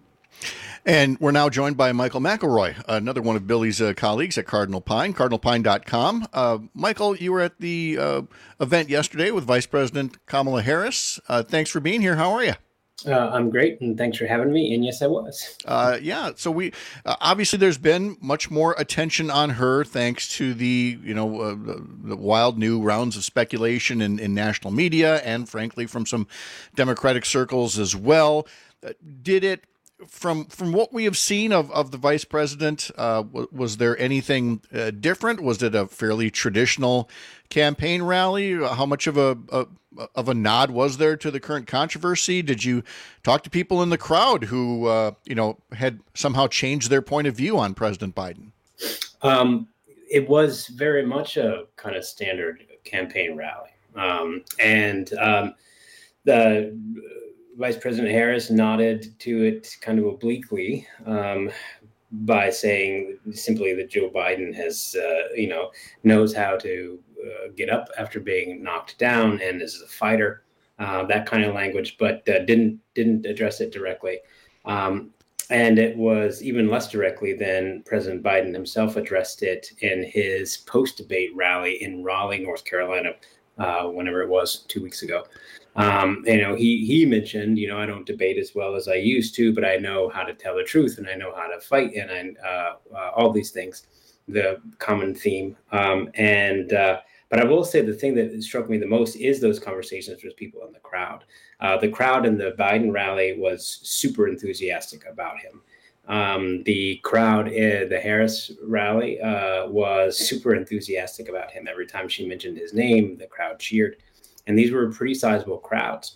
And we're now joined by Michael McElroy, another one of Billy's uh, colleagues at Cardinal Pine, cardinal pine dot com. Uh, Michael, you were at the uh, event yesterday with Vice President Kamala Harris. Uh, thanks for being here. How are you? Uh, I'm great, and thanks for having me. And yes, I was. Uh, yeah. So we uh, obviously there's been much more attention on her thanks to the you know uh, the, the wild new rounds of speculation in, in national media and frankly from some Democratic circles as well. Uh, did it? From from what we have seen of, of the vice president, uh, w- was there anything uh, different? Was it a fairly traditional campaign rally? How much of a, a of a nod was there to the current controversy? Did you talk to people in the crowd who uh, you know had somehow changed their point of view on President Biden? Um, it was very much a kind of standard campaign rally, um, and um, the. Vice President Harris nodded to it kind of obliquely um, by saying simply that Joe Biden has, uh, you know, knows how to uh, get up after being knocked down and is a fighter, uh, that kind of language, but uh, didn't didn't address it directly. Um, and it was even less directly than President Biden himself addressed it in his post-debate rally in Raleigh, North Carolina, uh, whenever it was two weeks ago. Um, you know, he he mentioned, you know, I don't debate as well as I used to, but I know how to tell the truth and I know how to fight, and I uh, uh, all these things, the common theme. Um, and uh, but I will say the thing that struck me the most is those conversations with people in the crowd. Uh, the crowd in the Biden rally was super enthusiastic about him. Um, the crowd at the Harris rally uh, was super enthusiastic about him. Every time she mentioned his name, the crowd cheered. And these were pretty sizable crowds.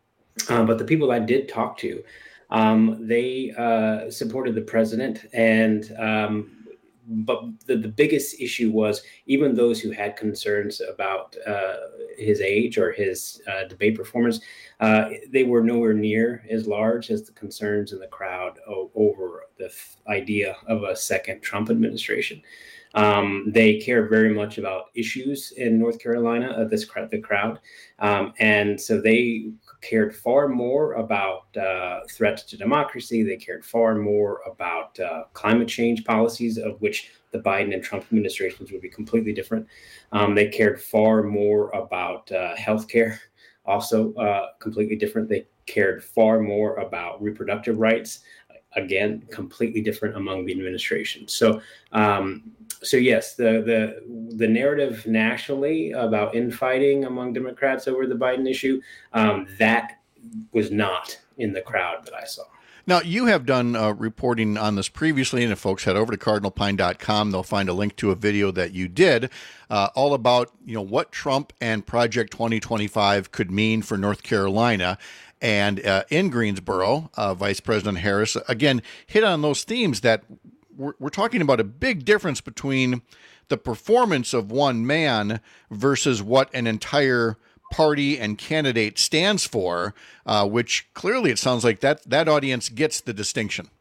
Uh, but the people I did talk to, um, they uh, supported the president. And um, but the, the biggest issue was even those who had concerns about uh, his age or his uh, debate performance, uh, they were nowhere near as large as the concerns in the crowd o- over the f- idea of a second Trump administration. Um, they care very much about issues in North Carolina, uh, this the crowd. Um, and so they cared far more about uh, threats to democracy. They cared far more about uh, climate change policies, of which the Biden and Trump administrations would be completely different. Um, they cared far more about uh, healthcare, also uh, completely different. They cared far more about reproductive rights, again, completely different among the administration. So, um, so yes, the the the narrative nationally about infighting among Democrats over the Biden issue, um, that was not in the crowd that I saw. Now, you have done uh, reporting on this previously, and if folks head over to cardinal pine dot com, they'll find a link to a video that you did uh, all about, you know, what Trump and Project twenty twenty-five could mean for North Carolina. And uh, in Greensboro, uh, Vice President Harris, again, hit on those themes that we're, we're talking about a big difference between the performance of one man versus what an entire party and candidate stands for, uh, which clearly it sounds like that that audience gets the distinction.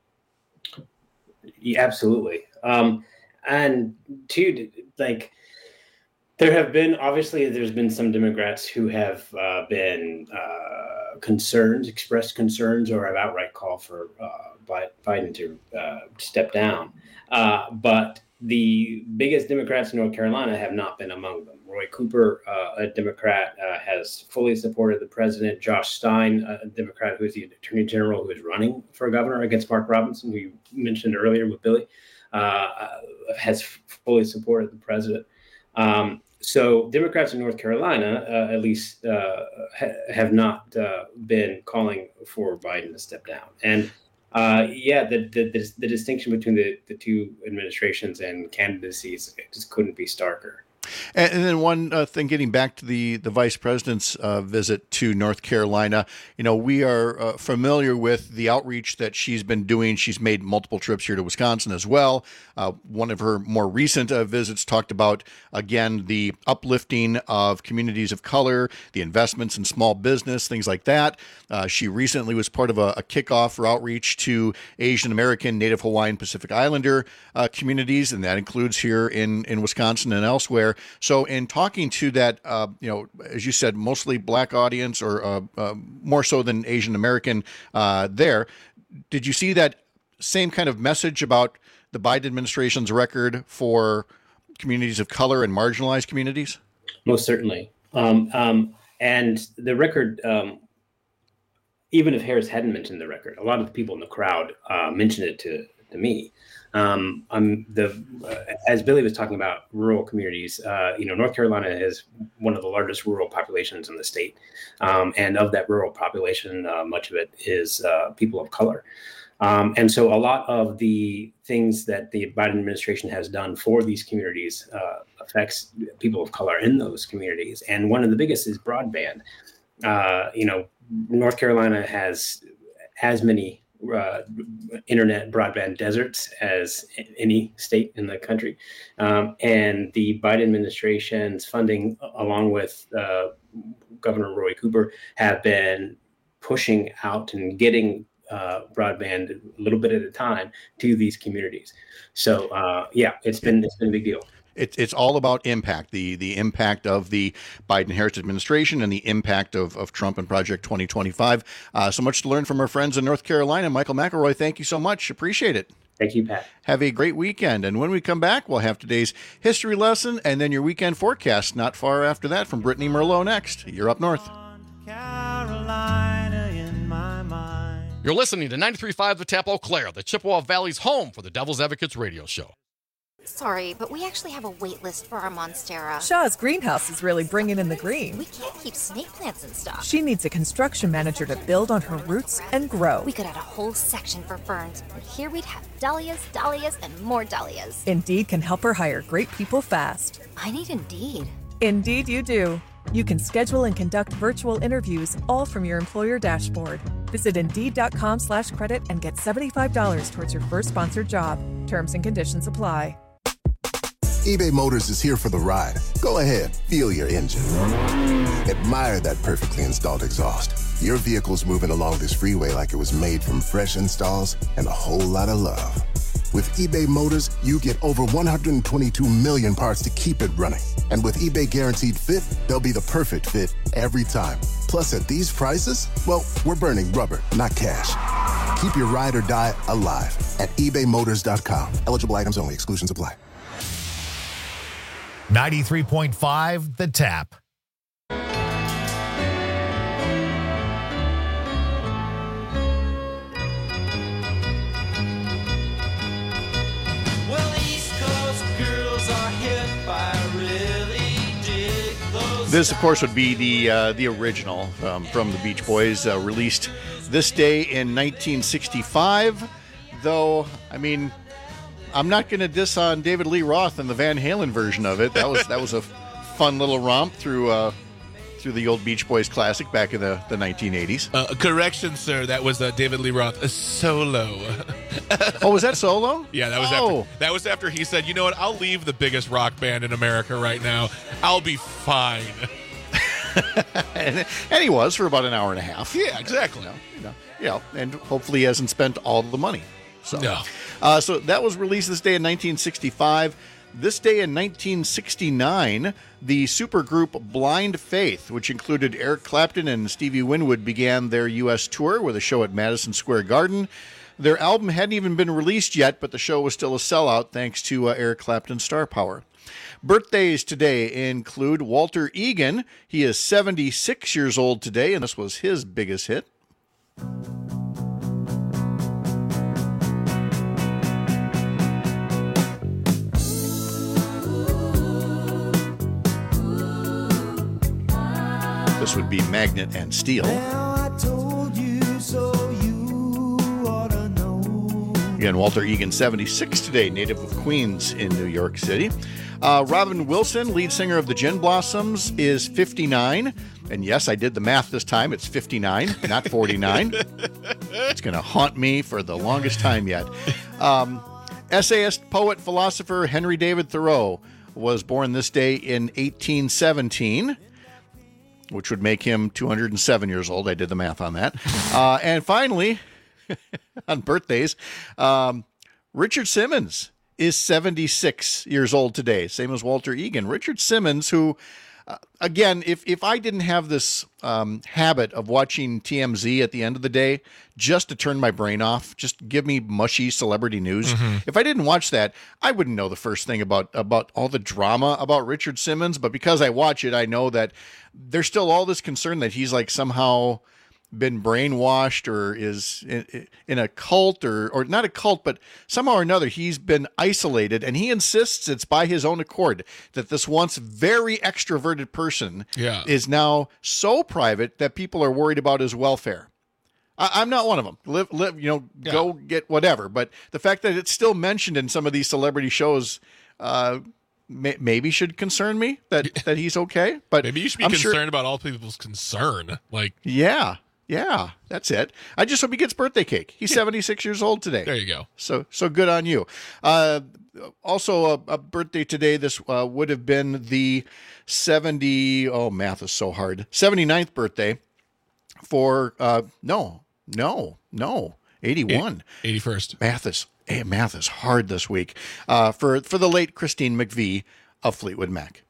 Yeah, absolutely. Um, and two, like, there have been, obviously, there's been some Democrats who have uh, been uh, concerned, expressed concerns, or have outright called for uh, Biden to uh, step down. Uh, but the biggest Democrats in North Carolina have not been among them. Roy Cooper, uh, a Democrat, uh, has fully supported the president. Josh Stein, a Democrat who is the attorney general who is running for governor against Mark Robinson, who you mentioned earlier with Billy, uh, has fully supported the president. Um, so Democrats in North Carolina, uh, at least, uh, ha- have not uh, been calling for Biden to step down. And Uh, yeah, the, the the the distinction between the, the two administrations and candidacies just couldn't be starker. And, and then one uh, thing, getting back to the, the vice president's uh, visit to North Carolina, you know, we are uh, familiar with the outreach that she's been doing. She's made multiple trips here to Wisconsin as well. Uh, one of her more recent uh, visits talked about, again, the uplifting of communities of color, the investments in small business, things like that. Uh, she recently was part of a, a kickoff for outreach to Asian American, Native Hawaiian, Pacific Islander uh, communities, and that includes here in, in Wisconsin and elsewhere. So in talking to that, uh, you know, as you said, mostly black audience, or uh, uh, more so than Asian American uh, there, did you see that same kind of message about the Biden administration's record for communities of color and marginalized communities? Most certainly. Um, um, and the record, um, even if Harris hadn't mentioned the record, a lot of the people in the crowd uh, mentioned it to, to me. Um, I'm the uh, as Billy was talking about rural communities, uh, you know, North Carolina is one of the largest rural populations in the state, um, and of that rural population, uh, much of it is uh, people of color, um, and so a lot of the things that the Biden administration has done for these communities uh, affects people of color in those communities, and one of the biggest is broadband. Uh, you know, North Carolina has as many Uh, internet broadband deserts as any state in the country. Um, and the Biden administration's funding, along with uh, Governor Roy Cooper, have been pushing out and getting uh, broadband a little bit at a time to these communities. So, uh, yeah, it's been it's been a big deal. It, it's all about impact, the the impact of the Biden-Harris administration and the impact of, of Trump and Project twenty twenty-five. Uh, so much to learn from our friends in North Carolina. Michael McElroy, thank you so much. Appreciate it. Thank you, Pat. Have a great weekend. And when we come back, we'll have today's history lesson and then your weekend forecast not far after that from Brittany Merlot next. You're Up North. Carolina in my mind. You're listening to ninety-three point five The Tap Eau Claire, the Chippewa Valley's home for the Devil's Advocates radio show. Sorry, but we actually have a wait list for our Monstera. Shaw's greenhouse is really bringing in the green. We can't keep snake plants in stock. She needs a construction manager to build on her roots and grow. We could add a whole section for ferns, and here we'd have dahlias, dahlias, and more dahlias. Indeed can help her hire great people fast. I need Indeed. Indeed you do. You can schedule and conduct virtual interviews all from your employer dashboard. Visit Indeed.com slash credit and get seventy-five dollars towards your first sponsored job. Terms and conditions apply. eBay Motors is here for the ride. Go ahead, feel your engine. Admire that perfectly installed exhaust. Your vehicle's moving along this freeway like it was made from fresh installs and a whole lot of love. With eBay Motors, you get over one hundred twenty-two million parts to keep it running. And with eBay Guaranteed Fit, they'll be the perfect fit every time. Plus, at these prices, well, we're burning rubber, not cash. Keep your ride or die alive at ebay motors dot com. Eligible items only. Exclusions apply. ninety-three point five The Tap. This, of course, would be the uh, the original um, from the Beach Boys, uh, released this day in nineteen sixty-five. Though, I mean, I'm not going to diss on David Lee Roth and the Van Halen version of it. That was that was a fun little romp through uh, through the old Beach Boys classic back in the, the nineteen eighties. Uh, correction, sir. That was uh, David Lee Roth, a solo. Oh, was that solo? Yeah, that was oh. after. That was after he said, "You know what? I'll leave the biggest rock band in America right now. I'll be fine." and, and he was for about an hour and a half. Yeah, exactly. You know, you know, you know, and hopefully he hasn't spent all the money. So, no. uh, so that was released this day in nineteen sixty-five. This day in nineteen sixty-nine, the supergroup Blind Faith, which included Eric Clapton and Stevie Winwood, began their U S tour with a show at Madison Square Garden. Their album hadn't even been released yet, but the show was still a sellout thanks to uh, Eric Clapton's star power. Birthdays today include Walter Egan. He is seventy-six years old today, and this was his biggest hit. This would be Magnet and Steel. Now I told you so, you ought to know. Again, Walter Egan, seventy-six today, native of Queens in New York City. Uh, Robin Wilson, lead singer of the Gin Blossoms, is fifty-nine. And yes, I did the math this time. It's fifty-nine, not forty-nine. It's going to haunt me for the longest time yet. Um, essayist, poet, philosopher Henry David Thoreau was born this day in eighteen seventeen. Which would make him two hundred seven years old. I did the math on that. Uh, and finally, on birthdays, um, Richard Simmons is seventy-six years old today, same as Walter Egan. Richard Simmons, who, uh, again, if, if I didn't have this um, habit of watching T M Z at the end of the day just to turn my brain off, just give me mushy celebrity news, Mm-hmm. if I didn't watch that, I wouldn't know the first thing about, about all the drama about Richard Simmons. But because I watch it, I know that there's still all this concern that he's like somehow been brainwashed or is in, in a cult or, or not a cult, but somehow or another he's been isolated, and he insists it's by his own accord that this once very extroverted person Yeah. is now so private that people are worried about his welfare. I, I'm not one of them. Live, live, you know, Yeah. go get whatever. But the fact that it's still mentioned in some of these celebrity shows, uh, may, maybe should concern me that, that he's okay. But Maybe you should be I'm concerned sure, about all people's concern. Like, yeah. Yeah, that's it. I just hope he gets birthday cake. He's seventy-six years old today. there you go. So so good on you. Uh, also, a, a birthday today, this uh, would have been the seventy, oh, math is so hard, seventy-ninth birthday for, uh, no, no, no, eighty-one. eighty-first. Math is, Hey, math is hard this week. Uh, for, for the late Christine McVie of Fleetwood Mac.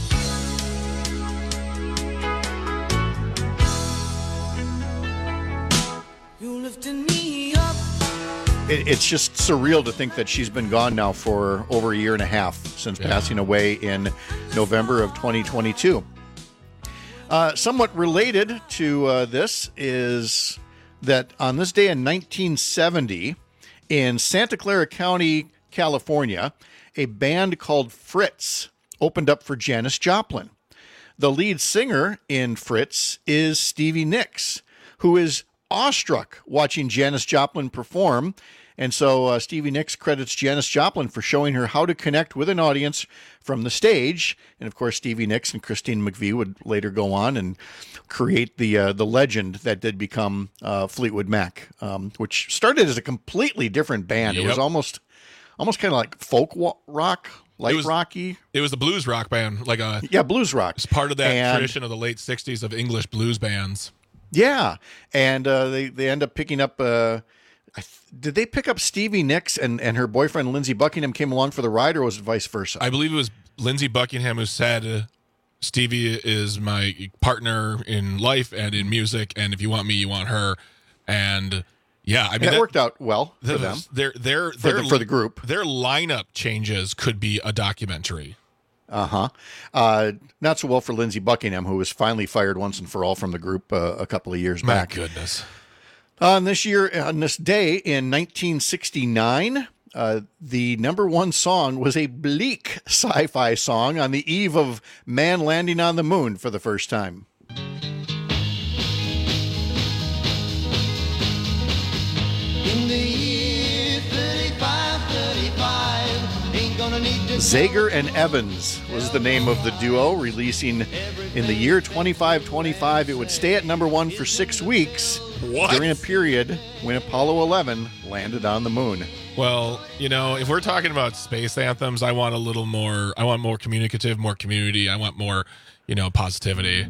It, it's just surreal to think that she's been gone now for over a year and a half since yeah. passing away in November of twenty twenty-two. Uh, somewhat related to uh, this is that on this day in nineteen seventy, in Santa Clara County, California, a band called Fritz opened up for Janis Joplin. The lead singer in Fritz is Stevie Nicks, who is awestruck watching Janis Joplin perform. And so uh, Stevie Nicks credits Janis Joplin for showing her how to connect with an audience from the stage. And of course, Stevie Nicks and Christine McVie would later go on and create the uh, the legend that did become uh, Fleetwood Mac, um, which started as a completely different band. Yep. It was almost almost kind of like folk wa- rock, light it was, rocky. It was a blues rock band, like a yeah, blues rock. It's part of that and, tradition of the late sixties of English blues bands. Yeah, and uh, they they end up picking up. Uh, I th- did they pick up Stevie Nicks and, and her boyfriend Lindsey Buckingham came along for the ride, or was it vice versa? I believe it was Lindsey Buckingham who said, uh, "Stevie is my partner in life and in music, and if you want me, you want her." And yeah, I mean that, that worked out well for the, them. Their their for their the, for the group. Their lineup changes could be a documentary. Uh-huh. Uh Not so well for Lindsey Buckingham, who was finally fired once and for all from the group uh, a couple of years My back. My goodness. On this year, on this day in nineteen sixty-nine, uh, the number one song was a bleak sci-fi song on the eve of man landing on the moon for the first time. In the year thirty-five thirty-five, ain't gonna need to Zager and Evans was the name of the duo, releasing in the year twenty-five twenty-five. It would stay at number one for six weeks what? during a period when Apollo eleven landed on the moon. Well, you know, if we're talking about space anthems, I want a little more, I want more communicative, more community. I want more, you know, positivity.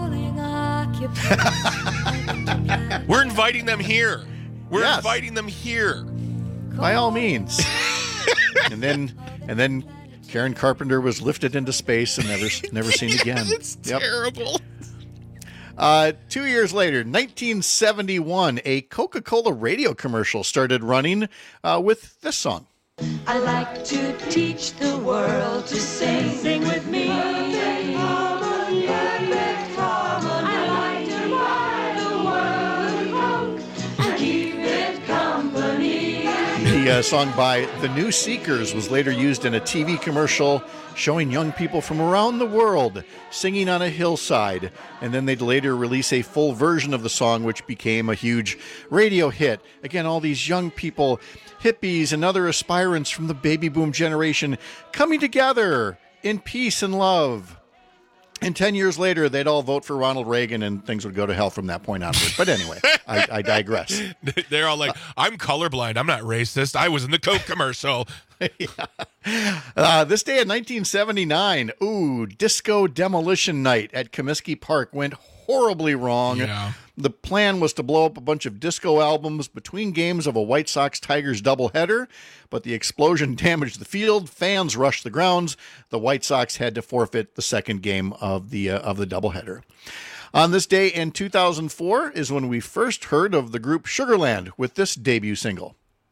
We're inviting them here. We're yes. inviting them here. By all means. and then and then Karen Carpenter was lifted into space and never never seen again. It's yep. terrible. Uh, two years later, nineteen seventy-one, a Coca-Cola radio commercial started running uh, with this song. I like to teach the world to sing. Sing with me. Perfect harmony, perfect harmony. I like to buy the world and keep it company. The uh, song by The New Seekers was later used in a T V commercial showing young people from around the world singing on a hillside. And then they'd later release a full version of the song, which became a huge radio hit. Again, all these young people, hippies and other aspirants from the baby boom generation coming together in peace and love. And ten years later, they'd all vote for Ronald Reagan and things would go to hell from that point onward. But anyway, I, I digress. They're all like, I'm colorblind. I'm not racist. I was in the Coke commercial. yeah. uh, this day in nineteen seventy-nine, ooh, Disco Demolition Night at Comiskey Park went horribly wrong. Yeah. The plan was to blow up a bunch of disco albums between games of a White Sox-Tigers doubleheader, but the explosion damaged the field. Fans rushed the grounds. The White Sox had to forfeit the second game of the uh, of the doubleheader. On this day in two thousand four is when we first heard of the group Sugarland with this debut single.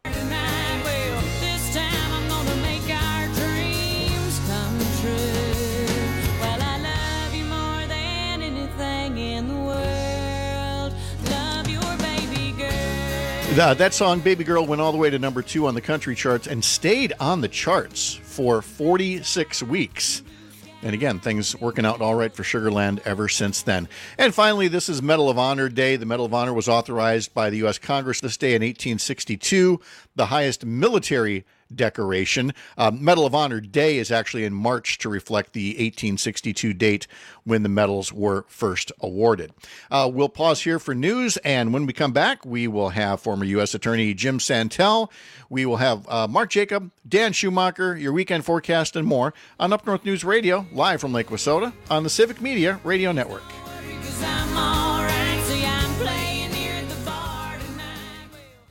Uh, that song, Baby Girl, went all the way to number two on the country charts and stayed on the charts for forty-six weeks. And again, things working out all right for Sugarland ever since then. And finally, this is Medal of Honor Day. The Medal of Honor was authorized by the U S Congress this day in eighteen sixty-two, the highest military decoration. Uh, Medal of Honor Day is actually in March to reflect the eighteen sixty-two date when the medals were first awarded. Uh, we'll pause here for news, and when we come back, we will have former U S Attorney Jim Santel. We will have uh, Mark Jacob, Dan Schumacher, your weekend forecast, and more on Up North News Radio, live from Lake Wissota on the Civic Media Radio Network.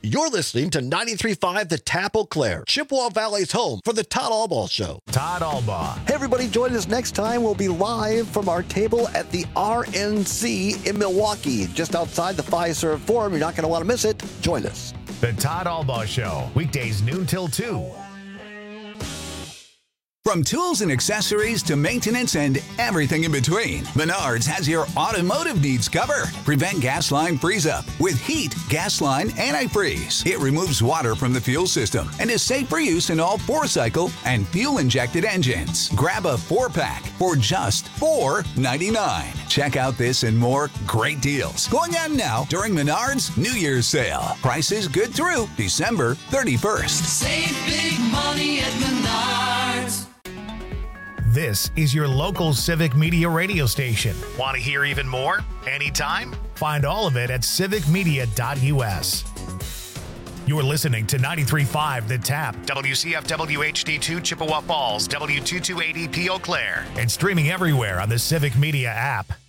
You're listening to ninety-three point five The Tap Eau Claire, Chippewa Valley's home for the Todd Albaugh Show. Todd Albaugh. Hey, everybody, join us next time. We'll be live from our table at the R N C in Milwaukee, just outside the Fiserv Forum. You're not going to want to miss it. Join us. The Todd Albaugh Show, weekdays noon till two. From tools and accessories to maintenance and everything in between, Menards has your automotive needs covered. Prevent gas line freeze-up with Heat Gas Line Antifreeze. It removes water from the fuel system and is safe for use in all four-cycle and fuel-injected engines. Grab a four-pack for just four ninety-nine. Check out this and more great deals going on now during Menards New Year's sale. Prices good through December thirty-first. Save big money at Menards. This is your local Civic Media radio station. Want to hear even more? Anytime? Find all of it at civic media dot u s. You're listening to ninety-three point five The Tap, W C F W H D two Chippewa Falls, W two two eight E P Eau Claire, and streaming everywhere on the Civic Media app.